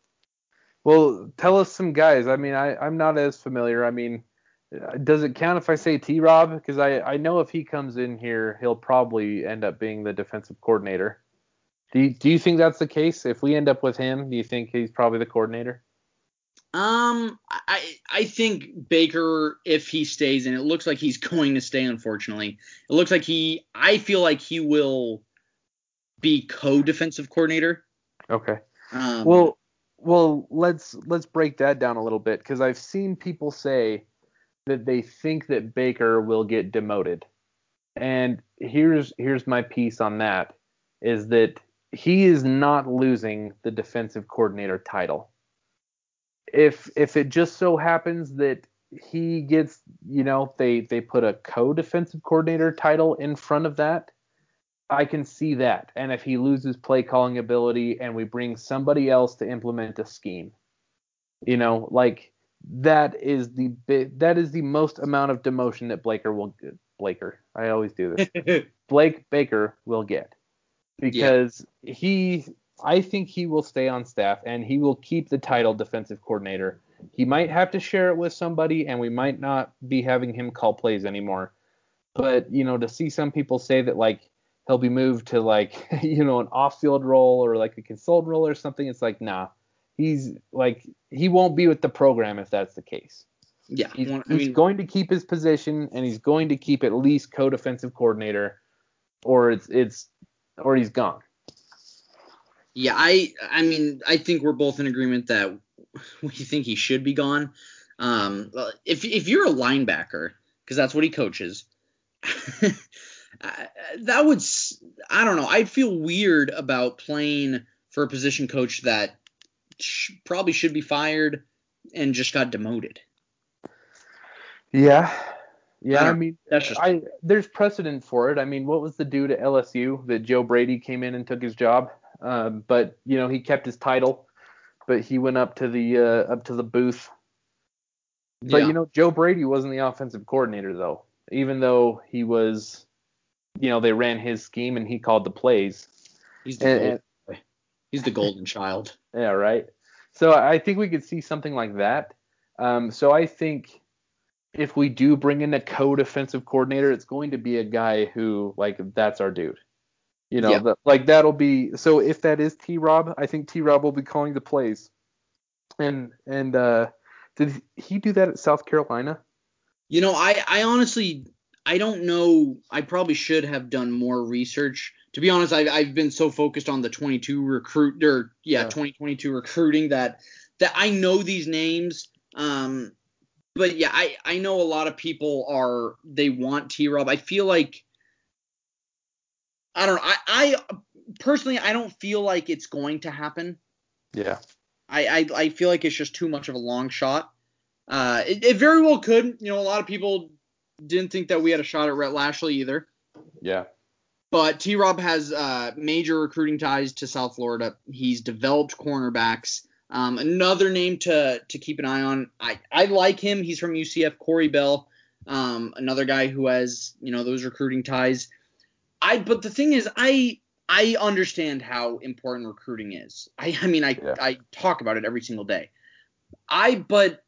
Well, tell us some guys. I mean, I, I'm not as familiar. I mean, uh, does it count if I say T-Rob? Because I, I know if he comes in here, he'll probably end up being the defensive coordinator. Do you, do you think that's the case? If we end up with him, do you think he's probably the coordinator? Um, I I think Baker, if he stays, and it looks like he's going to stay, unfortunately, it looks like he. I feel like he will be co-defensive coordinator. Okay. Um, Well, well, let's let's break that down a little bit, because I've seen people say that they think that Baker will get demoted. And here's here's my piece on that, is that he is not losing the defensive coordinator title. If if it just so happens that he gets, you know, they they put a co-defensive coordinator title in front of that, I can see that. And if he loses play calling ability and we bring somebody else to implement a scheme, you know, like that is the that is the most amount of demotion that Blaker will Blaker. I always do this. Blake Baker will get, because he I think he will stay on staff and he will keep the title defensive coordinator. He might have to share it with somebody, and we might not be having him call plays anymore. But, you know, to see some people say that, like, he'll be moved to, like, you know, an off-field role or, like, a consultant role or something, it's like, nah. He's, like, he won't be with the program if that's the case. Yeah. He's, well, I he's mean, going to keep his position, and he's going to keep at least co-defensive coordinator, or it's it's or he's gone. yeah, I I mean, I think we're both in agreement that we think he should be gone. Um, if if you're a linebacker, because that's what he coaches, that would I don't know. I'd feel weird about playing for a position coach that sh- probably should be fired and just got demoted. Yeah. Yeah, I, I mean, that's just I there's precedent for it. I mean, what was the dude at L S U that Joe Brady came in and took his job? Um, but you know, he kept his title, but he went up to the uh, up to the booth. But yeah. you know, Joe Brady wasn't the offensive coordinator though, even though he was. You know, they ran his scheme and he called the plays. He's the And, golden, and, he's the golden child. Yeah, right. So I think we could see something like that. Um, so I think if we do bring in a co-defensive coordinator, it's going to be a guy who, like, that's our dude. You know, Yeah. the, like that'll be. So if that is T-Rob, I think T-Rob will be calling the plays. And and uh, did he do that at South Carolina? You know, I, I honestly, I don't know. I probably should have done more research. To be honest, I've, I've been so focused on the twenty-two recruit, or yeah, Yeah. twenty twenty-two recruiting that that I know these names. Um, but yeah, I, I know a lot of people are they want T-Rob. I feel like I don't know. I, I personally I don't feel like it's going to happen. Yeah. I, I, I feel like it's just too much of a long shot. Uh, it, it very well could. You know, a lot of people didn't think that we had a shot at Rhett Lashley either. Yeah. But T-Rob has uh, major recruiting ties to South Florida. He's developed cornerbacks. Um, another name to to keep an eye on. I, I like him. He's from U C F. Corey Bell. Um, another guy who has you know those recruiting ties. I but the thing is, I I understand how important recruiting is. I I mean I Yeah. I talk about it every single day. I but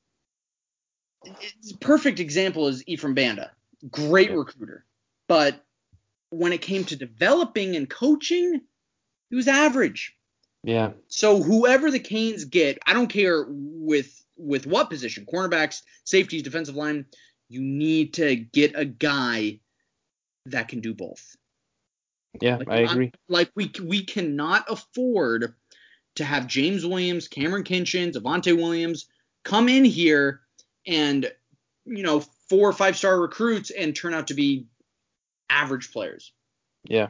it's perfect example is Ephraim Banda, great Yeah. recruiter, but when it came to developing and coaching, he was average. Yeah. So whoever the Canes get, I don't care with with what position, cornerbacks, safeties, defensive line, you need to get a guy that can do both. Yeah, Like, I agree. like we we cannot afford to have James Williams, Cameron Kinchin, Devontae Williams come in here and you know four or five star recruits and turn out to be average players. Yeah.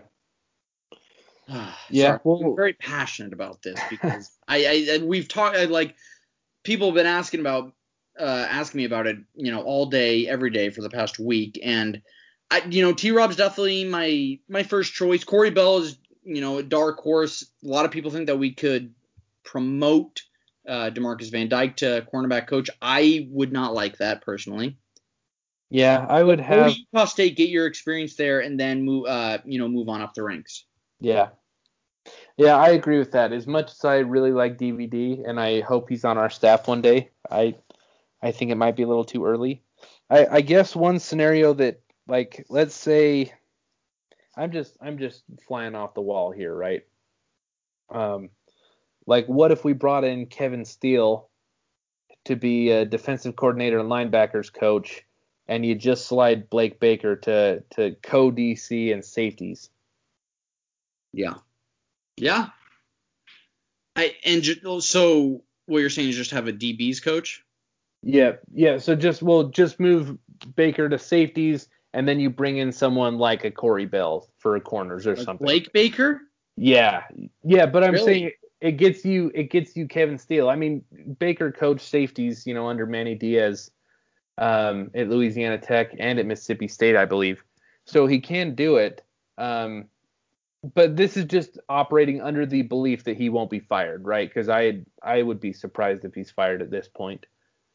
Yeah, well, I'm very passionate about this because I, I we've talked like people have been asking about uh, asking me about it, you know, all day, every day for the past week, and I, you know, T-Rob's definitely my my first choice. Corey Bell is, you know, a dark horse. A lot of people think that we could promote uh, DeMarcus Van Dyke to cornerback coach. I would not like that personally. Yeah, I would Go have. to Utah State, get your experience there, and then move, uh, you know, move on up the ranks. Yeah. Yeah, I agree with that. As much as I really like D V D and I hope he's on our staff one day, I I think it might be a little too early. I, I guess one scenario that, like, let's say I'm just I'm just flying off the wall here, right? Um, like, what if we brought in Kevin Steele to be a defensive coordinator and linebackers coach, and you just slide Blake Baker to to co-D C and safeties? Yeah. Yeah. I and ju- so what you're saying is just have a D B's coach? Yeah, yeah. So just we'll just move Baker to safeties, and then you bring in someone like a Corey Bell for corners or Like something. Blake Baker? Yeah, yeah. But I'm Really? saying it gets you it gets you Kevin Steele. I mean, Baker coached safeties, you know, under Manny Diaz um, at Louisiana Tech and at Mississippi State, I believe. So he can do it. Um, but this is just operating under the belief that he won't be fired, right? Because I I would be surprised if he's fired at this point.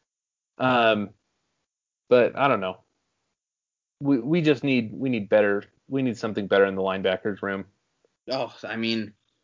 Um, but I don't know. We we just need we need better we need something better in the linebackers room. Oh, I mean,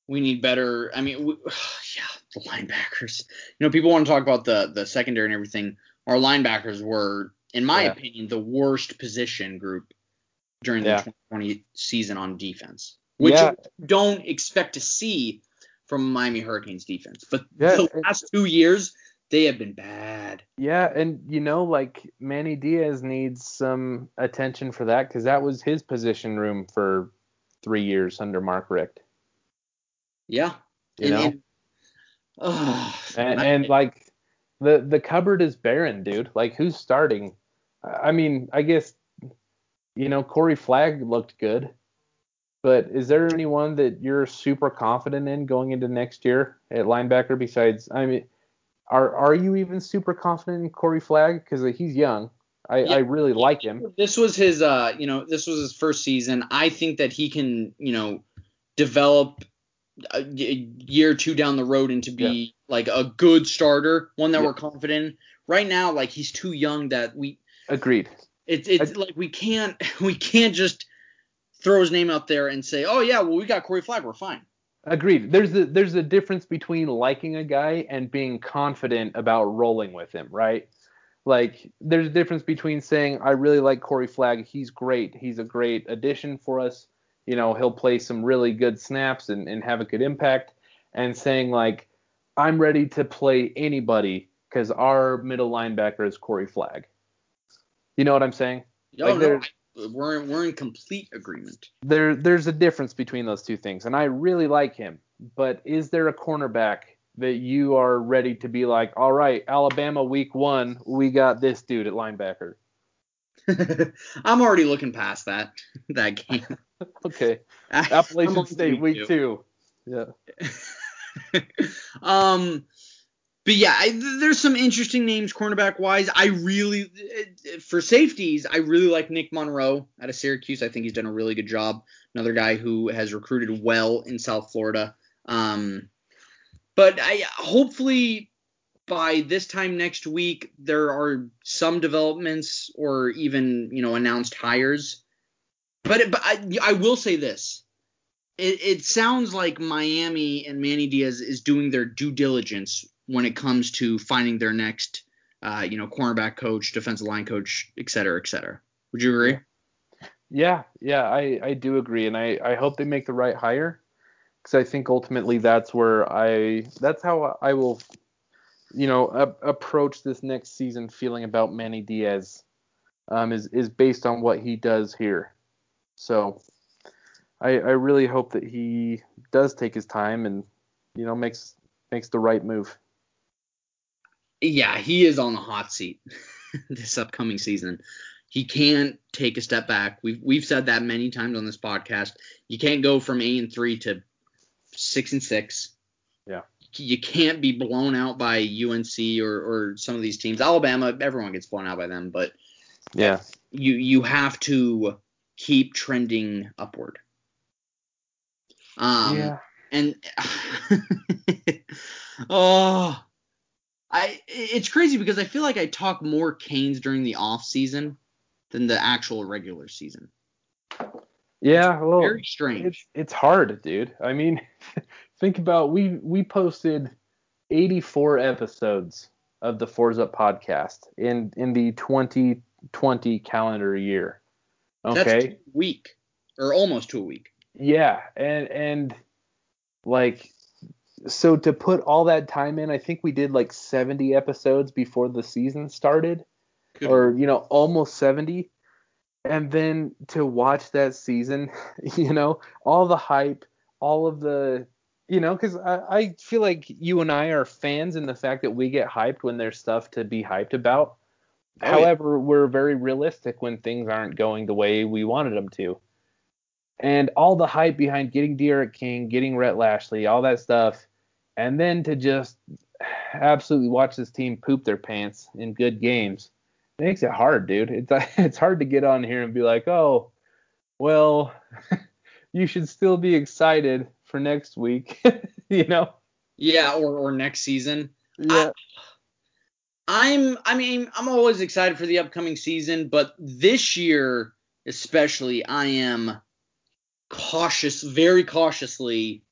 We need better. I mean, we, yeah, the linebackers. You know, people want to talk about the the secondary and everything. Our linebackers were, in my Yeah. opinion, the worst position group during Yeah. the twenty twenty season on defense, which Yeah. you don't expect to see from Miami Hurricanes defense. But Yeah, the it- last two years, they have been bad. Yeah, and you know, like Manny Diaz needs some attention for that because that was his position room for three years under Mark Richt. Yeah. You and, know? and, ugh, And, I- and like the the cupboard is barren, dude. Like who's starting? I mean, I guess you know Corey Flagg looked good, but is there anyone that you're super confident in going into next year at linebacker besides? I mean, are are you even super confident in Corey Flagg because he's young? I, Yeah. I really like him. This was his, uh, you know, this was his first season. I think that he can, you know, develop a y- year or two down the road into be like a good starter, one that Yeah. we're confident in. Right now, like he's too young that we, Agreed. it's it's I- like we can't we can't just throw his name out there and say, oh yeah, well we got Corey Flagg, we're fine. Agreed. There's a there's a difference between liking a guy and being confident about rolling with him, right? Like there's a difference between saying I really like Corey Flagg, he's great, he's a great addition for us, you know, he'll play some really good snaps and, and have a good impact, and saying like I'm ready to play anybody because our middle linebacker is Corey Flagg. You know what I'm saying? Oh Like no, there- I, we're we're in complete agreement. There, there's a difference between those two things, and I really like him. But is there a cornerback that you are ready to be like, all right, Alabama week one, we got this dude at linebacker? I'm already looking past that that game. Okay, I'm Appalachian on State week two. two. Yeah, um, but yeah, I, there's some interesting names cornerback wise. I really, for safeties, I really like Nick Monroe out of Syracuse. I think he's done a really good job. Another guy who has recruited well in South Florida. Um, but I hopefully by this time next week there are some developments or even you know announced hires. But but I, I will say this. It, it sounds like Miami and Manny Diaz is doing their due diligence when it comes to finding their next, uh, you know, cornerback coach, defensive line coach, et cetera, et cetera. Would you agree? yeah, yeah. I, I do agree, and I, I hope they make the right hire because I think ultimately that's where I that's how I will, you know, a, approach this next season feeling about Manny Diaz, um, is is based on what he does here. So. I, I really hope that he does take his time and you know makes makes the right move. Yeah, he is on the hot seat this upcoming season. He can't take a step back. We've we've said that many times on this podcast. You can't go from eight and three to six and six. Yeah. You can't be blown out by U N C or, or some of these teams. Alabama, everyone gets blown out by them, but Yeah. you you have to keep trending upward. Um, yeah. And oh, I it's crazy because I feel like I talk more Canes during the off season than the actual regular season. Yeah. Well, Very strange. it's it's hard, dude. I mean, think about we we posted eighty-four episodes of the Forza podcast in in the twenty twenty calendar year. Okay. That's a week or almost to a week. Yeah, and and like so to put all that time in, I think we did like seventy episodes before the season started, Good or Lord. you know, almost seventy. And then to watch that season, you know, all the hype, all of the, you know, because I, I feel like you and I are fans in the fact that we get hyped when there's stuff to be hyped about. Oh, yeah. However, we're very realistic when things aren't going the way we wanted them to. And all the hype behind getting Derek King, getting Rhett Lashley, all that stuff, and then to just absolutely watch this team poop their pants in good games, it makes it hard, dude. It's it's hard to get on here and be like, oh, well, you should still be excited for next week, you know? Yeah, or or next season. Yeah. I, I'm I mean I'm always excited for the upcoming season, but this year especially I am cautious, very cautiously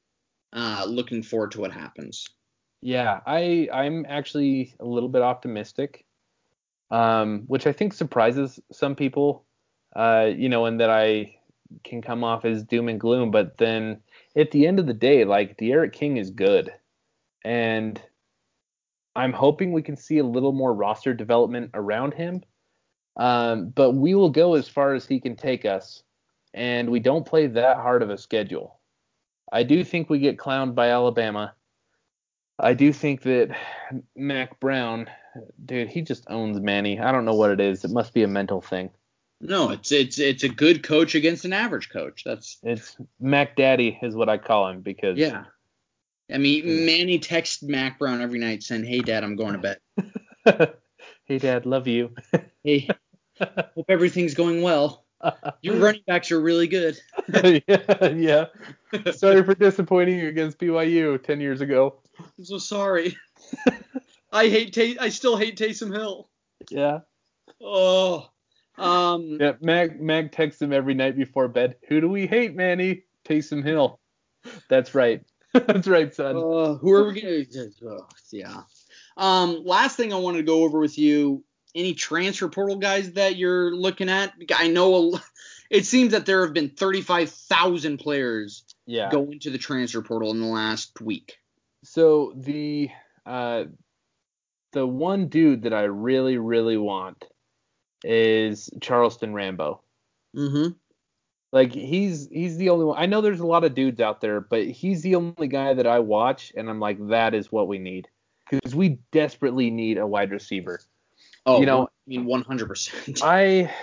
Uh, looking forward to what happens. Yeah, I I'm actually a little bit optimistic, um, which I think surprises some people. Uh, you know, and that I can come off as doom and gloom, but then at the end of the day, like De'Aaron King is good, and I'm hoping we can see a little more roster development around him. Um, but we will go as far as he can take us, and we don't play that hard of a schedule. I do think we get clowned by Alabama. I do think that Mac Brown, dude, he just owns Manny. I don't know what it is. It must be a mental thing. No, it's it's it's a good coach against an average coach. That's It's Mac Daddy is what I call him because yeah. I mean, Yeah. Manny texts Mac Brown every night saying, "Hey, Dad, I'm going to bed. Hey, Dad, love you. Hey, hope everything's going well. Your running backs are really good." yeah, yeah. Sorry for disappointing you against B Y U ten years ago. I'm so sorry. I hate Tay- I still hate Taysom Hill. Yeah. Oh. Um. Yeah, Mac Mac texts him every night before bed. Who do we hate, Manny? Taysom Hill. That's right. That's right, son. Uh, who are we gonna? Oh, yeah. Um. Last thing I wanted to go over with you. Any transfer portal guys that you're looking at? I know a, it seems that there have been thirty-five thousand players Yeah. go into the transfer portal in the last week. So the uh the one dude that I really really want is Charleston Rambo. Mm-hmm. Like he's he's the only one. I know there's a lot of dudes out there, but he's the only guy that I watch and I'm like, that is what we need. Because we desperately need a wide receiver. Oh, You know, one, I mean one hundred percent. I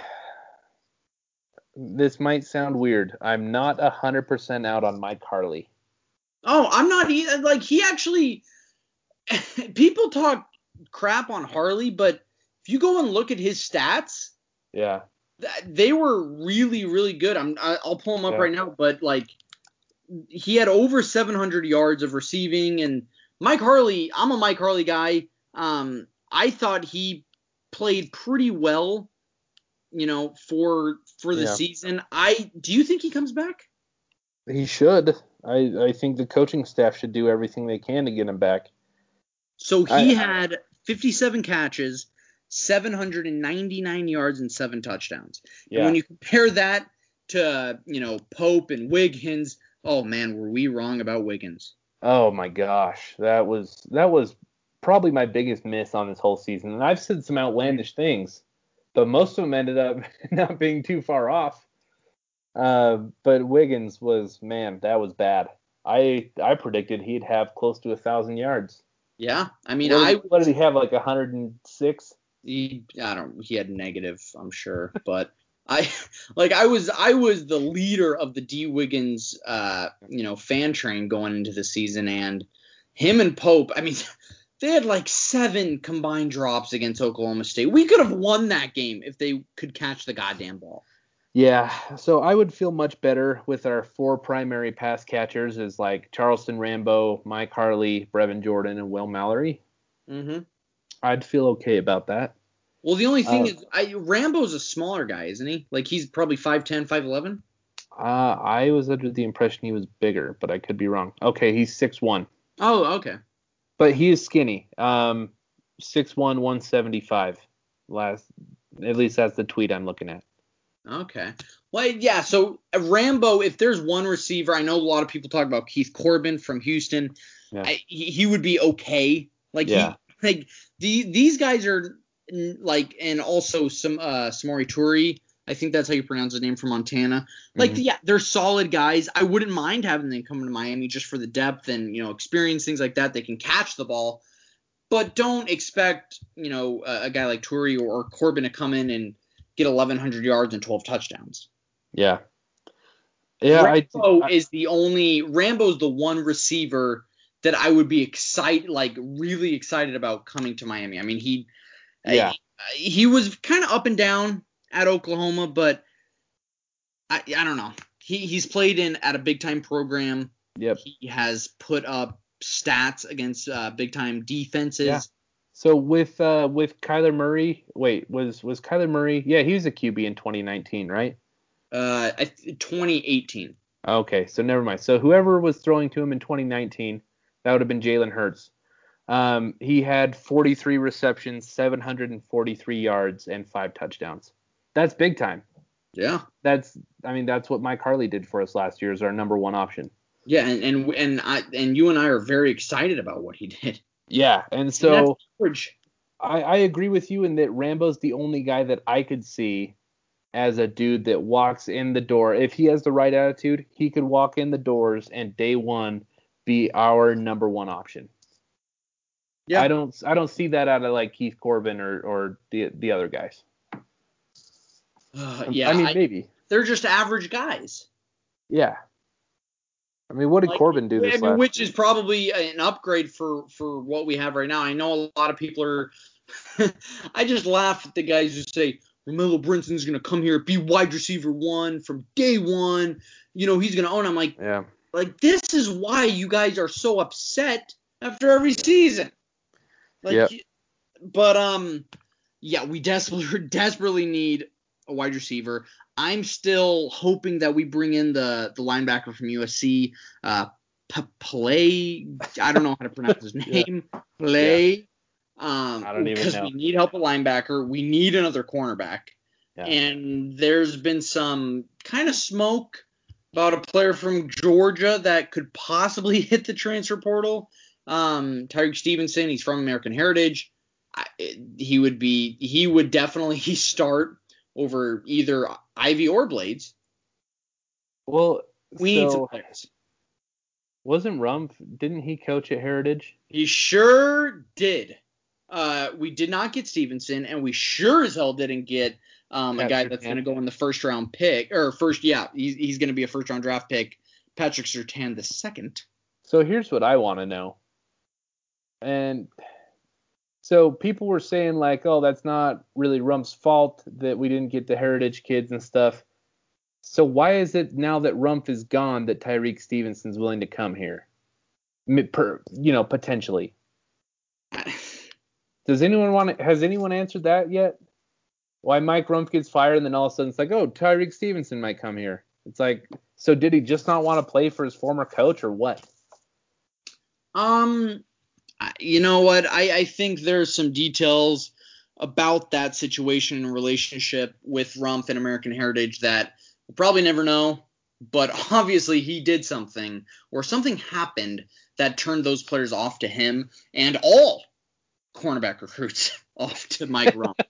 this might sound weird. I'm not a hundred percent out on Mike Harley. Oh, I'm not either. Like he actually, people talk crap on Harley, but if you go and look at his stats, Yeah. th- they were really, really good. I'm, I- I'll pull them up Yeah. right now, but like he had over seven hundred yards of receiving, and Mike Harley. I'm a Mike Harley guy. Um, I thought he played pretty well, you know, for for the Yeah. season. I do you think he comes back? He should. I, I think the coaching staff should do everything they can to get him back. So he I- had fifty-seven catches, seven hundred ninety-nine yards, and seven touchdowns. Yeah. And when you compare that to, you know, Pope and Wiggins, oh man, were we wrong about Wiggins? Oh my gosh, that was that was probably my biggest miss on this whole season. And I've said some outlandish things, but most of them ended up not being too far off. Uh, but Wiggins was, man, that was bad. I I predicted he'd have close to a thousand yards. Yeah, I mean, What I did, what did he have, like a hundred and six? he, I don't he had negative, I'm sure, but I like I was I was the leader of the D Wiggins uh you know fan train going into the season, and him and Pope, I mean they had like seven combined drops against Oklahoma State. We could have won that game if they could catch the goddamn ball. Yeah, so I would feel much better with our four primary pass catchers as like Charleston Rambo, Mike Harley, Brevin Jordan, and Will Mallory. Mm-hmm. I'd feel okay about that. Well, the only thing Uh, is, I, Rambo's a smaller guy, isn't he? Like he's probably five ten, five eleven. Uh, I was under the impression he was bigger, but I could be wrong. Okay, he's six one, Oh, okay. but he is skinny. Um, six one, one seventy-five. Last, at least that's the tweet I'm looking at. Okay. Well, yeah, so uh, Rambo, if there's one receiver, I know a lot of people talk about Keith Corbin from Houston. Yeah. I, he, he would be okay. Like Yeah. he like the, these guys are mm, like, and also some uh Samori Toure, I think that's how you pronounce his name, from Montana. Like Mhm. yeah, they're solid guys. I wouldn't mind having them come to Miami just for the depth and, you know, experience, things like that. They can catch the ball. But don't expect, you know, a, a guy like Toure or, or Corbin to come in and get eleven hundred yards and twelve touchdowns. Yeah. Yeah. Rambo I, I, is the only Rambo's the one receiver that I would be excited, like really excited about coming to Miami. I mean, he yeah. I, he was kind of up and down at Oklahoma, but I I don't know. He he's played in at a big time program. Yep. He has put up stats against uh, big time defenses. Yeah. So with uh with Kyler Murray, wait, was was Kyler Murray? Yeah, he was a Q B in twenty nineteen, right? Uh, I, twenty eighteen. Okay, so never mind. So whoever was throwing to him in twenty nineteen, that would have been Jalen Hurts. Um, he had forty-three receptions, seven hundred forty-three yards, and five touchdowns. That's big time. Yeah. That's, I mean, that's what Mike Harley did for us last year as our number one option. Yeah, and and and I and you and I are very excited about what he did. Yeah, and so And that's average. I, I agree with you in that Rambo's the only guy that I could see as a dude that walks in the door. If he has the right attitude, he could walk in the doors and day one be our number one option. Yeah. I don't I don't see that out of like Keith Corbin or, or the the other guys. Uh, yeah. I mean I- maybe. They're just average guys. Yeah. I mean, what did Like, Corbin do I this mean, last which year? is probably an upgrade for for what we have right now. I know a lot of people are. I just laugh at the guys who say Romello Brinson's gonna come here, be wide receiver one from day one. You know, he's gonna own. I'm like, Yeah. like this is why you guys are so upset after every season. Like, Yep. but um, yeah, we desperately desperately need a wide receiver. I'm still hoping that we bring in the the linebacker from U S C, uh, Play. I don't know how to pronounce his name. Play. Um, I don't even because know. we need help at linebacker. We need another cornerback. Yeah. And there's been some kind of smoke about a player from Georgia that could possibly hit the transfer portal. Um, Tyreek Stevenson. He's from American Heritage. I, he would be. He would definitely start over either Ivy or Blades. Well, We need some so players. wasn't Rumpf, didn't he coach at Heritage? He sure did. Uh, we did not get Stevenson, and we sure as hell didn't get um, a Pat guy that's Surtain. going to go in the first round pick, or first, yeah, he's, he's going to be a first round draft pick, Patrick Surtain the second. So here's what I want to know. And so people were saying like, oh, that's not really Rumpf's fault that we didn't get the Heritage kids and stuff. So why is it now that Rumpf is gone that Tyreek Stevenson's willing to come here? M- Per, you know, potentially. Does anyone want to, has anyone answered that yet? Why Mike Rumpf gets fired and then all of a sudden it's like, oh, Tyreek Stevenson might come here. It's like, so did he just not want to play for his former coach or what? Um, I- you know what? I, I think there's some details about that situation and relationship with Rumpf and American Heritage that we'll probably never know. But obviously he did something, or something happened that turned those players off to him and all cornerback recruits off to Mike Rumpf.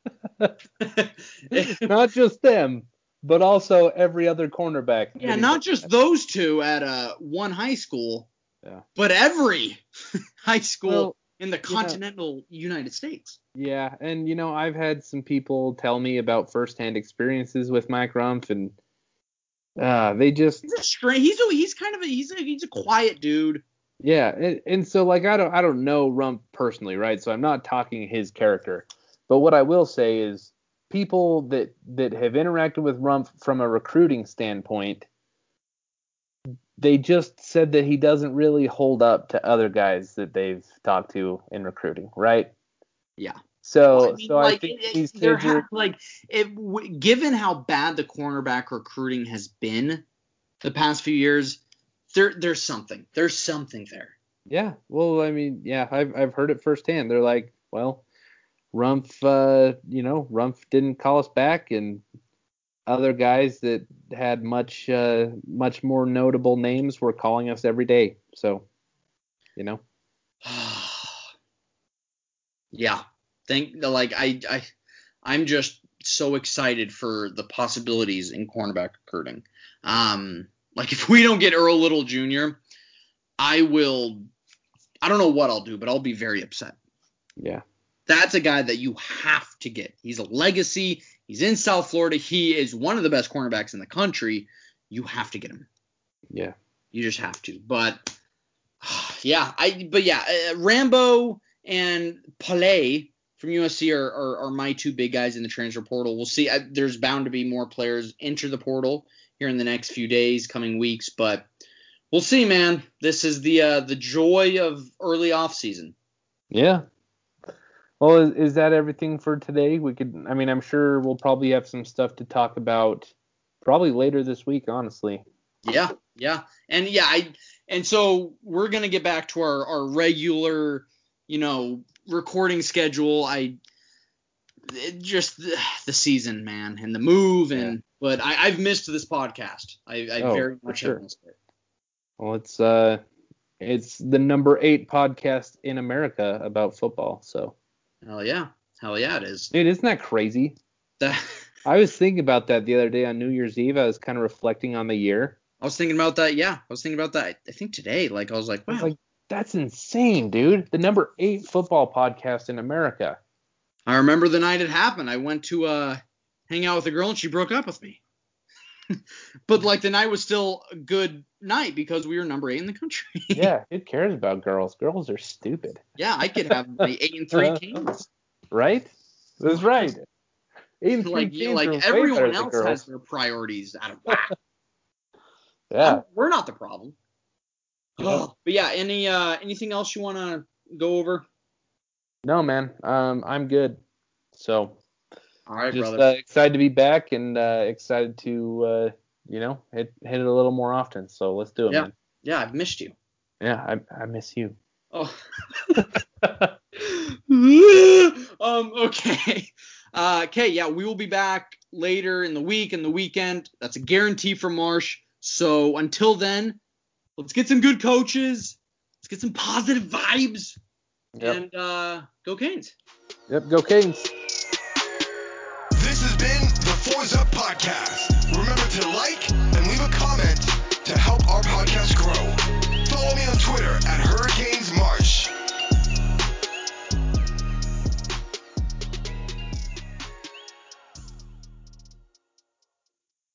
Not just them, but also every other cornerback. Yeah, that he not looked just at. those two at uh, one high school, Yeah. but every high school Well, in the you know- continental United States. Yeah, and you know, I've had some people tell me about firsthand experiences with Mike Rumpf, and uh, they just He's a strange. He's a, he's kind of a he's a he's a quiet dude. yeah, and, and so like I don't I don't know Rumpf personally, right? So I'm not talking his character, but what I will say is people that that have interacted with Rumpf from a recruiting standpoint, they just said that he doesn't really hold up to other guys that they've talked to in recruiting, right? Yeah. So Well, I mean, so like, I think it- it- these there kids are have, like it, w- given how bad the cornerback recruiting has been the past few years, there there's something. There's something there. yeah. Well, I mean, yeah, I've I've heard it firsthand. They're like, well, Rumpf, uh, you know, Rumpf didn't call us back, and other guys that had much uh, much more notable names were calling us every day. So, you know, Yeah. Think like I I I'm just so excited for the possibilities in cornerback recruiting. Um, like if we don't get Earl Little Junior, I will. I don't know what I'll do, but I'll be very upset. yeah, That's a guy that you have to get. He's a legacy. He's in South Florida. He is one of the best cornerbacks in the country. You have to get him. yeah, You just have to. But yeah, I. But yeah, uh, Rambo and Palais from U S C are, are, are my two big guys in the transfer portal. We'll see. I, there's bound to be more players enter the portal here in the next few days, coming weeks, but we'll see, man. This is the uh, the joy of early off season. yeah. Well, is, is that everything for today? We could, I mean, I'm sure we'll probably have some stuff to talk about probably later this week, honestly. Yeah, yeah, and yeah, I and so we're gonna get back to our our regular, you know, recording schedule. I it just the, the season, man, and the move, and Yeah. but I, I've missed this podcast. I, I Oh, very for much sure. have missed it. Well, it's uh, it's the number eight podcast in America about football. So, Hell yeah, hell yeah, it is. dude, isn't that crazy? That, I was thinking about that the other day on New Year's Eve. I was kind of reflecting on the year. I was thinking about that. Yeah, I was thinking about that. I think today, like I was like, I was wow. like, that's insane, dude. The number eight football podcast in America. I remember the night it happened. I went to uh hang out with a girl and she broke up with me. But like the night was still a good night because we were number eight in the country. Yeah, who cares about girls? Girls are stupid. Yeah, I could have my eight and three Canes. Right? That's right. Eight and three Like you, Canes are like way everyone better than else has girls. their priorities out of whack. Yeah. I'm- we're not the problem. But yeah, any uh anything else you want to go over? No, man. Um, I'm good. So All right, just brother. uh, excited to be back and uh, excited to uh, you know hit hit it a little more often. So let's do it, Yeah. man. Yeah, I've missed you. Yeah, I I miss you. Oh. um. Okay. Uh, okay. Yeah, we will be back later in the week and the weekend. That's a guarantee from Marsh. So until then, let's get some good coaches. Let's get some positive vibes. Yep. And uh, go Canes. Yep. Go Canes. This has been the Fours Up Podcast. Remember to like,